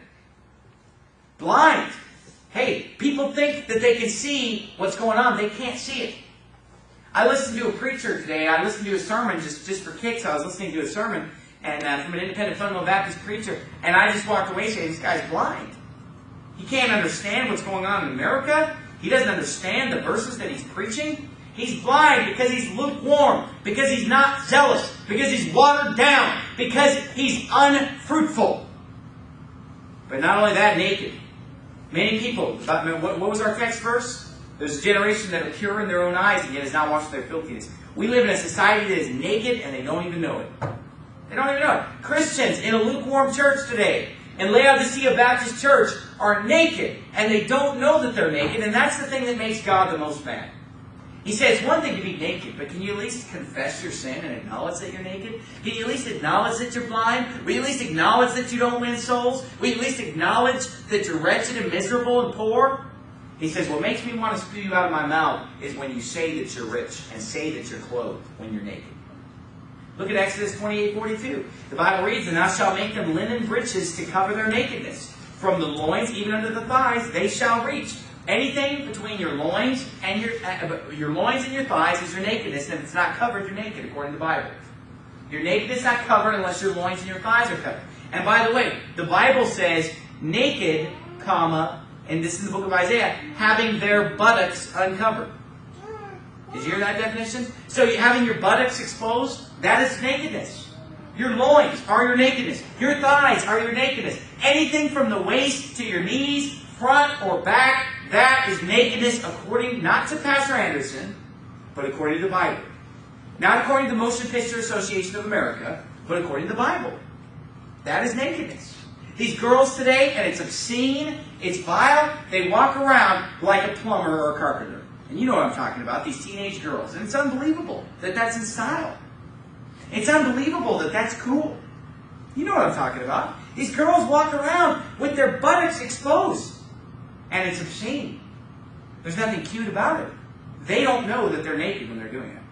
Blind. Hey, people think that they can see what's going on. They can't see it. I listened to a preacher today. I listened to a sermon just, just for kicks. I was listening to a sermon and uh, from an independent fundamental Baptist preacher, and I just walked away saying, this guy's blind. He can't understand what's going on in America. He doesn't understand the verses that he's preaching. He's blind because he's lukewarm, because he's not zealous, because he's watered down, because he's unfruitful. But not only that, naked. Many people, what was our text verse? There's a generation that are pure in their own eyes and yet is not washed from their filthiness. We live in a society that is naked and they don't even know it. They don't even know it. Christians in a lukewarm church today, in Laodicea Baptist Church, are naked and they don't know that they're naked, and that's the thing that makes God the most mad. He said it's one thing to be naked, but can you at least confess your sin and acknowledge that you're naked? Can you at least acknowledge that you're blind? Will you at least acknowledge that you don't win souls? Will you at least acknowledge that you're wretched and miserable and poor? He says, what makes me want to spew you out of my mouth is when you say that you're rich and say that you're clothed when you're naked. Look at Exodus twenty-eight forty-two. The Bible reads, and thou shalt make them linen breeches to cover their nakedness. From the loins even unto the thighs they shall reach. Anything between your loins and your uh, your loins and your thighs is your nakedness, and if it's not covered, you're naked, according to the Bible. Your nakedness is not covered unless your loins and your thighs are covered. And by the way, the Bible says naked, comma, and this is the book of Isaiah, having their buttocks uncovered. Did you hear that definition? So you having your buttocks exposed, that is nakedness. Your loins are your nakedness. Your thighs are your nakedness. Anything from the waist to your knees, front or back, that is nakedness according, not to Pastor Anderson, but according to the Bible. Not according to the Motion Picture Association of America, but according to the Bible. That is nakedness. These girls today, and it's obscene, it's vile, they walk around like a plumber or a carpenter. And you know what I'm talking about, these teenage girls. And it's unbelievable that that's in style. It's unbelievable that that's cool. You know what I'm talking about. These girls walk around with their buttocks exposed. And it's obscene. There's nothing cute about it. They don't know that they're naked when they're doing it.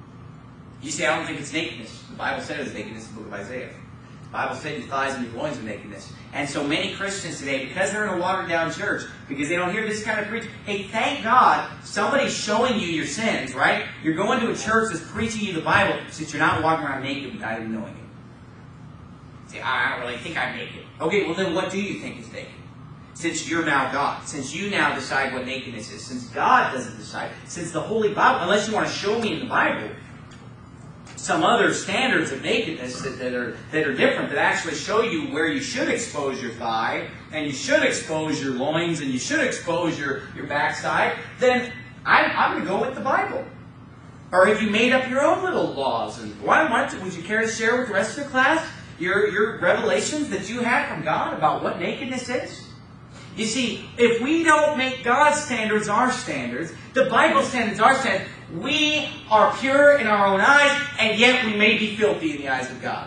You say, I don't think it's nakedness. The Bible said it's nakedness in the book of Isaiah. The Bible said your thighs and your loins are nakedness. And so many Christians today, because they're in a watered-down church, because they don't hear this kind of preaching, hey, thank God somebody's showing you your sins, right? You're going to a church that's preaching you the Bible since you're not walking around naked without even knowing it. Say, I don't really think I'm naked. Okay, well then what do you think is naked? Since you're now God, since you now decide what nakedness is, since God doesn't decide, since the Holy Bible, unless you want to show me in the Bible some other standards of nakedness that, that are that are different, that actually show you where you should expose your thigh, and you should expose your loins, and you should expose your, your backside, then I'm, I'm going to go with the Bible. Or if you made up your own little laws, and why, why would you care to share with the rest of the class your, your revelations that you had from God about what nakedness is? You see, if we don't make God's standards our standards, the Bible standards our standards, we are pure in our own eyes, and yet we may be filthy in the eyes of God.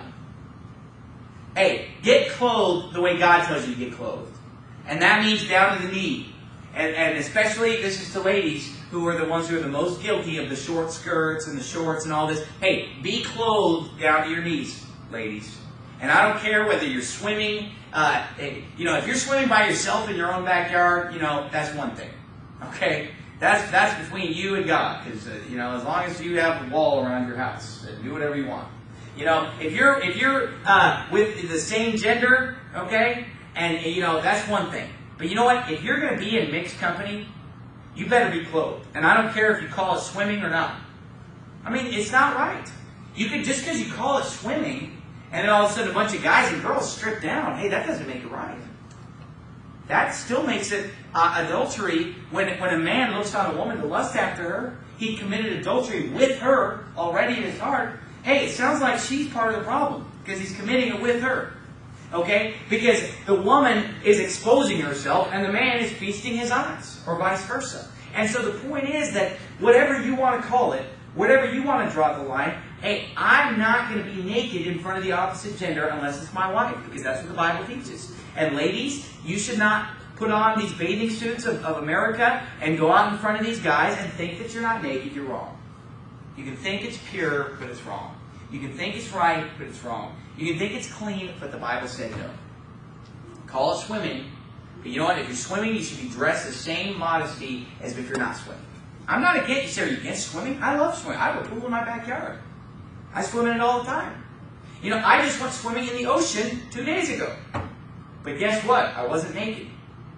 Hey, get clothed the way God tells you to get clothed. And that means down to the knee. And, and especially, this is to ladies who are the ones who are the most guilty of the short skirts and the shorts and all this. Hey, be clothed down to your knees, ladies. And I don't care whether you're swimming. Uh, you know, if you're swimming by yourself in your own backyard, you know, that's one thing. Okay? That's that's between you and God. Because, uh, you know, as long as you have a wall around your house, uh, do whatever you want. You know, if you're if you're uh, with the same gender, okay, and, you know, that's one thing. But you know what? If you're going to be in mixed company, you better be clothed. And I don't care if you call it swimming or not. I mean, it's not right. You could, just because you call it swimming, and then all of a sudden a bunch of guys and girls strip down, hey, that doesn't make it right. That still makes it uh, adultery. When, when a man looks on a woman to lust after her, he committed adultery with her already in his heart. Hey, it sounds like she's part of the problem because he's committing it with her. Okay? Because the woman is exposing herself and the man is feasting his eyes, or vice versa. And so the point is that whatever you want to call it, whatever you want to draw the line, hey, I'm not going to be naked in front of the opposite gender unless it's my wife, because that's what the Bible teaches. And ladies, you should not put on these bathing suits of, of America and go out in front of these guys and think that you're not naked. You're wrong. You can think it's pure, but it's wrong. You can think it's right, but it's wrong. You can think it's clean, but the Bible said no. Call it swimming, but you know what? If you're swimming, you should be dressed the same modesty as if you're not swimming. I'm not against, you say, are you against swimming? I love swimming. I have a pool in my backyard. I swim in it all the time. You know, I just went swimming in the ocean two days ago. But guess what? I wasn't naked.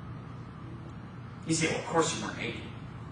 You say, well, of course you weren't naked.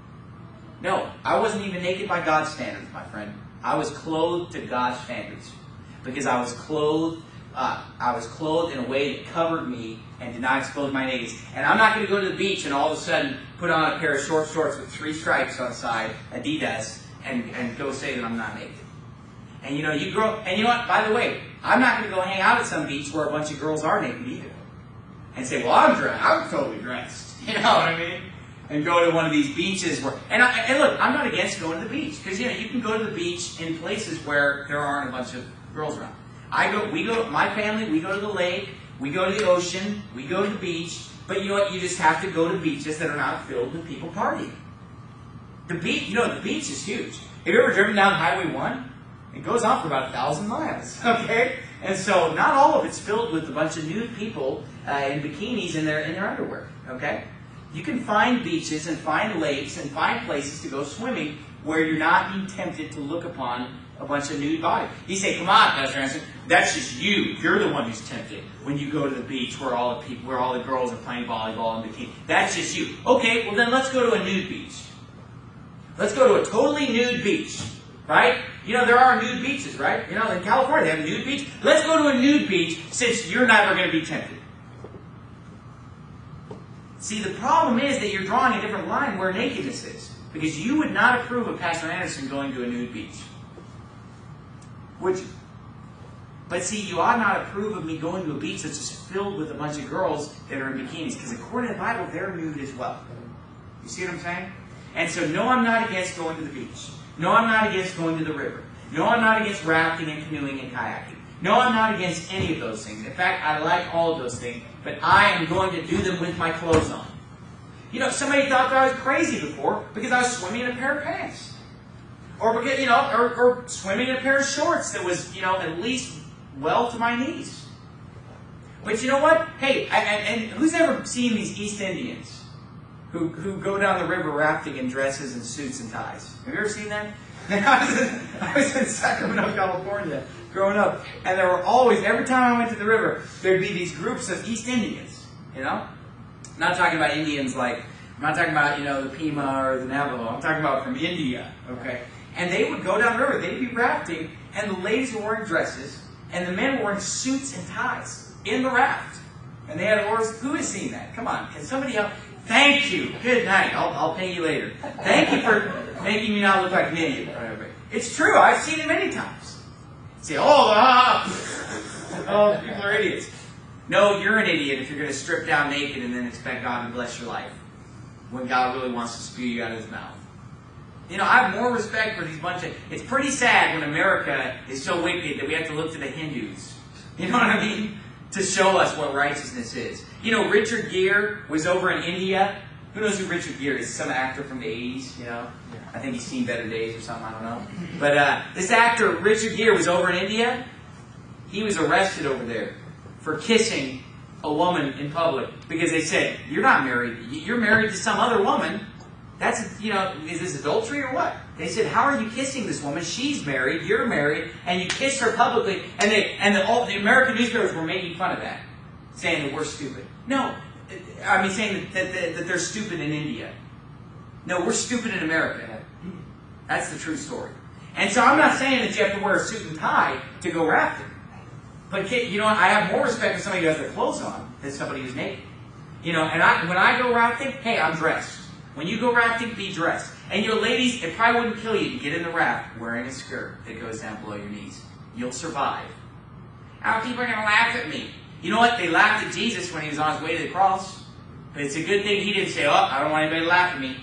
No, I wasn't even naked by God's standards, my friend. I was clothed to God's standards. Because I was clothed, uh, I was clothed in a way that covered me and did not expose my nakedness. And I'm not going to go to the beach and all of a sudden put on a pair of short shorts with three stripes on the side, Adidas, and, and go say that I'm not naked. And you know, you grow, and you know what, by the way, I'm not going to go hang out at some beach where a bunch of girls are naked either. And say, well, I'm dressed, I'm totally dressed. You know what I mean? and go to one of these beaches where, and, I, and look, I'm not against going to the beach, because, you know, you can go to the beach in places where there aren't a bunch of girls around. I go, we go, my family, we go to the lake, we go to the ocean, we go to the beach, but you know what, you just have to go to beaches that are not filled with people partying. The beach, you know, the beach is huge. Have you ever driven down Highway one? It goes on for about a thousand miles, okay? And so not all of it's filled with a bunch of nude people uh, in bikinis in their, in their underwear, okay? You can find beaches and find lakes and find places to go swimming where you're not being tempted to look upon a bunch of nude bodies. You say, come on, Pastor Anderson, that's just you. You're the one who's tempted when you go to the beach where all the people, where all the girls are playing volleyball in bikini. That's just you. Okay, well then let's go to a nude beach. Let's go to a totally nude beach, right? You know, there are nude beaches, right? You know, in California they have a nude beach. Let's go to a nude beach since you're never going to be tempted. See, the problem is that you're drawing a different line where nakedness is. Because you would not approve of Pastor Anderson going to a nude beach. Would you? But see, you ought not approve of me going to a beach that's just filled with a bunch of girls that are in bikinis. Because according to the Bible, they're nude as well. You see what I'm saying? And so, no, I'm not against going to the beach. No, I'm not against going to the river. No, I'm not against rafting and canoeing and kayaking. No, I'm not against any of those things. In fact, I like all of those things. But I am going to do them with my clothes on. You know, somebody thought that I was crazy before because I was swimming in a pair of pants. Or, because, you know, or, or swimming in a pair of shorts that was, you know, at least well to my knees. But you know what? Hey, I, I, and who's ever seen these East Indians who, who go down the river rafting in dresses and suits and ties? Have you ever seen that? I was in, I was in Sacramento, California, growing up, and there were always, every time I went to the river, there'd be these groups of East Indians, you know? I'm not talking about Indians like, I'm not talking about, you know, the Pima or the Navajo. I'm talking about from India, okay? And they would go down the river, they'd be rafting, and the ladies were wearing dresses, and the men were wearing suits and ties in the raft. And they had oars. Who has seen that? Come on, can somebody help? Thank you. Good night. I'll, I'll pay you later. Thank you for making me not look like an idiot. It's true. I've seen it many times. Say, oh, ah, oh, people are idiots. No, you're an idiot if you're going to strip down naked and then expect God to bless your life when God really wants to spew you out of His mouth. You know, I have more respect for these bunch of... It's pretty sad when America is so wicked that we have to look to the Hindus. You know what I mean? To show us what righteousness is. You know, Richard Gere was over in India. Who knows who Richard Gere is? Some actor from the eighties, you know? I think he's seen better days or something, I don't know. But uh, this actor, Richard Gere, was over in India. He was arrested over there for kissing a woman in public. Because they said, you're not married. You're married to some other woman. That's, you know, is this adultery or what? They said, how are you kissing this woman? She's married, you're married, and you kiss her publicly. And they and the, all, the American newspapers were making fun of that, saying that we're stupid. No, I mean saying that, that, that they're stupid in India. No, we're stupid in America. That's the true story. And so I'm not saying that you have to wear a suit and tie to go rafting. But you know what? I have more respect for somebody who has their clothes on than somebody who's naked. You know, and I, when I go rafting, hey, I'm dressed. When you go rafting, be dressed. And you know, ladies, it probably wouldn't kill you to get in the raft wearing a skirt that goes down below your knees. You'll survive. How are people going to laugh at me? You know what? They laughed at Jesus when He was on His way to the cross. But it's a good thing He didn't say, oh, I don't want anybody to laugh at me.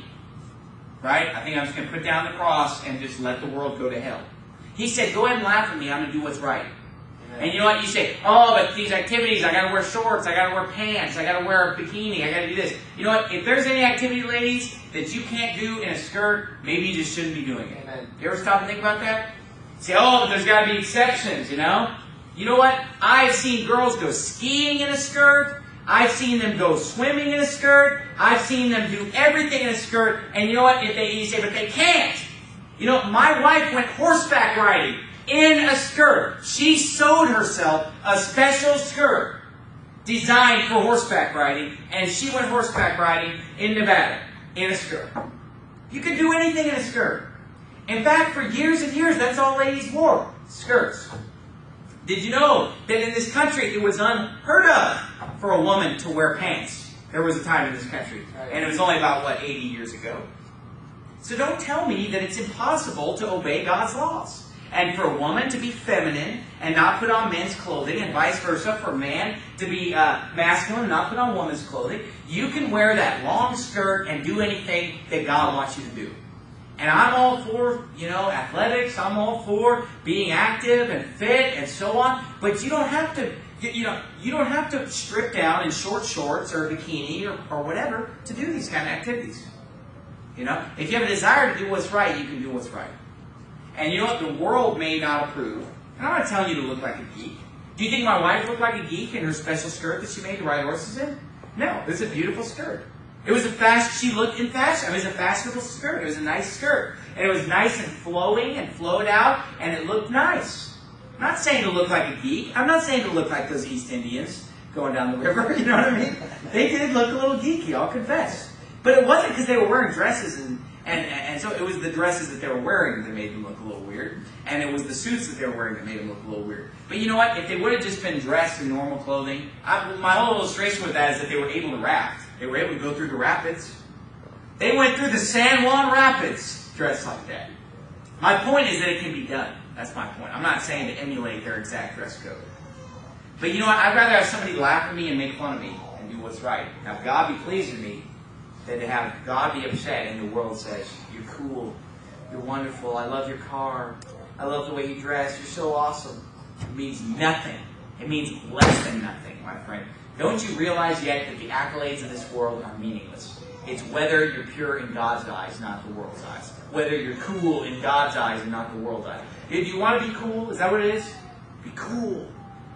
Right? I think I'm just going to put down the cross and just let the world go to hell. He said, go ahead and laugh at me. I'm going to do what's right. And you know what? You say, oh, but these activities, I got to wear shorts, I got to wear pants, I got to wear a bikini, I got to do this. You know what? If there's any activity, ladies, that you can't do in a skirt, maybe you just shouldn't be doing it. Amen. You ever stop and think about that? Say, oh, but there's got to be exceptions, you know? You know what? I've seen girls go skiing in a skirt. I've seen them go swimming in a skirt. I've seen them do everything in a skirt. And you know what? If they, you say, but they can't. You know, my wife went horseback riding in a skirt. She sewed herself a special skirt designed for horseback riding, and she went horseback riding in Nevada in a skirt. You could do anything in a skirt. In fact, for years and years, that's all ladies wore, skirts. Did you know that in this country it was unheard of for a woman to wear pants? There was a time in this country, and it was only about, what, eighty years ago. So don't tell me that it's impossible to obey God's laws. And for a woman to be feminine and not put on men's clothing, and vice versa, for a man to be uh, masculine and not put on women's clothing, you can wear that long skirt and do anything that God wants you to do. And I'm all for, you know, athletics. I'm all for being active and fit and so on. But you don't have to, you, you know, you don't have to strip down in short shorts or a bikini or, or whatever to do these kind of activities. You know, if you have a desire to do what's right, you can do what's right. And you know what? The world may not approve. And I'm not telling you to look like a geek. Do you think my wife looked like a geek in her special skirt that she made to ride horses in? No, it's a beautiful skirt. It was a fast, she looked in fashion. It was a fashionable skirt. It was a nice skirt. And it was nice and flowing and flowed out, and it looked nice. I'm not saying to look like a geek. I'm not saying to look like those East Indians going down the river. You know what I mean? They did look a little geeky, I'll confess. But it wasn't because they were wearing dresses, and, and, and so it was the dresses that they were wearing that made them look a little weird. And it was the suits that they were wearing that made them look a little weird. But you know what? If they would have just been dressed in normal clothing, I, my whole illustration with that is that they were able to raft. They were able to go through the rapids. They went through the San Juan Rapids dressed like that. My point is that it can be done. That's my point. I'm not saying to emulate their exact dress code. But you know what? I'd rather have somebody laugh at me and make fun of me and do what's right. Have God be pleased with me than to have God be upset and the world says, you're cool, you're wonderful, I love your car, I love the way you dress, you're so awesome. It means nothing. It means less than nothing, my friend. Don't you realize yet that the accolades of this world are meaningless? It's whether you're pure in God's eyes, not the world's eyes. Whether you're cool in God's eyes and not the world's eyes. If you want to be cool, is that what it is? Be cool.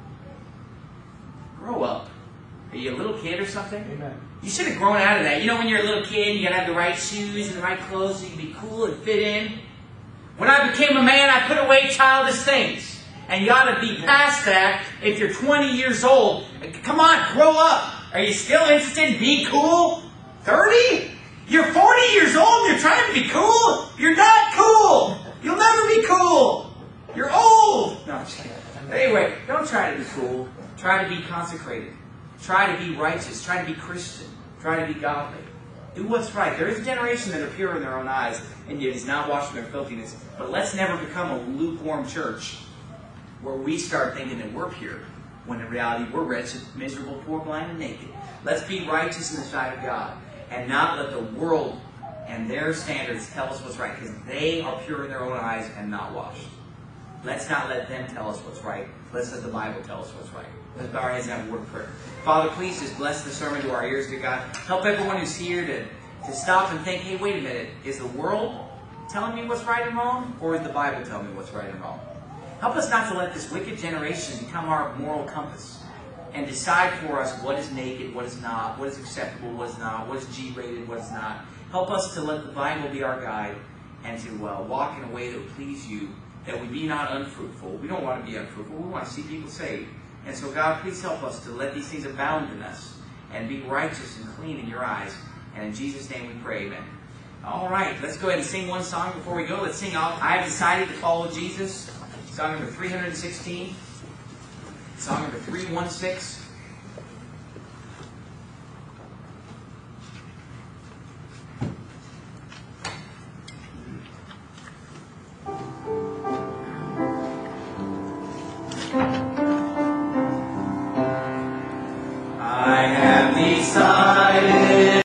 Grow up. Are you a little kid or something? Amen. You should have grown out of that. You know when you're a little kid, you got to have the right shoes and the right clothes so you can be cool and fit in. When I became a man, I put away childish things. And you ought to be past that if you're twenty years old. Come on, grow up. Are you still interested in being cool? thirty? You're forty years old and you're trying to be cool? You're not cool. You'll never be cool. You're old. No, I'm just kidding. Anyway, don't try to be cool. Try to be consecrated. Try to be righteous. Try to be Christian. Try to be godly. Do what's right. There is a generation that are pure in their own eyes and yet is not washed from their filthiness. But let's never become a lukewarm church where we start thinking that we're pure, when in reality we're wretched, miserable, poor, blind, and naked. Let's be righteous in the sight of God, and not let the world and their standards tell us what's right, because they are pure in their own eyes and not washed. Let's not let them tell us what's right. Let's let the Bible tell us what's right. Let's bow our heads and have a word of prayer. Father, please just bless the sermon to our ears, dear God. Help everyone who's here to, to stop and think, hey, wait a minute, is the world telling me what's right and wrong, or is the Bible telling me what's right and wrong? Help us not to let this wicked generation become our moral compass and decide for us what is naked, what is not, what is acceptable, what is not, what is G-rated, what is not. Help us to let the Bible be our guide and to uh, walk in a way that will please you, that we be not unfruitful. We don't want to be unfruitful. We want to see people saved. And so, God, please help us to let these things abound in us and be righteous and clean in your eyes. And in Jesus' name we pray, amen. All right, let's go ahead and sing one song before we go. Let's sing I Have Decided to Follow Jesus. Song number three hundred sixteen. Song number three one six.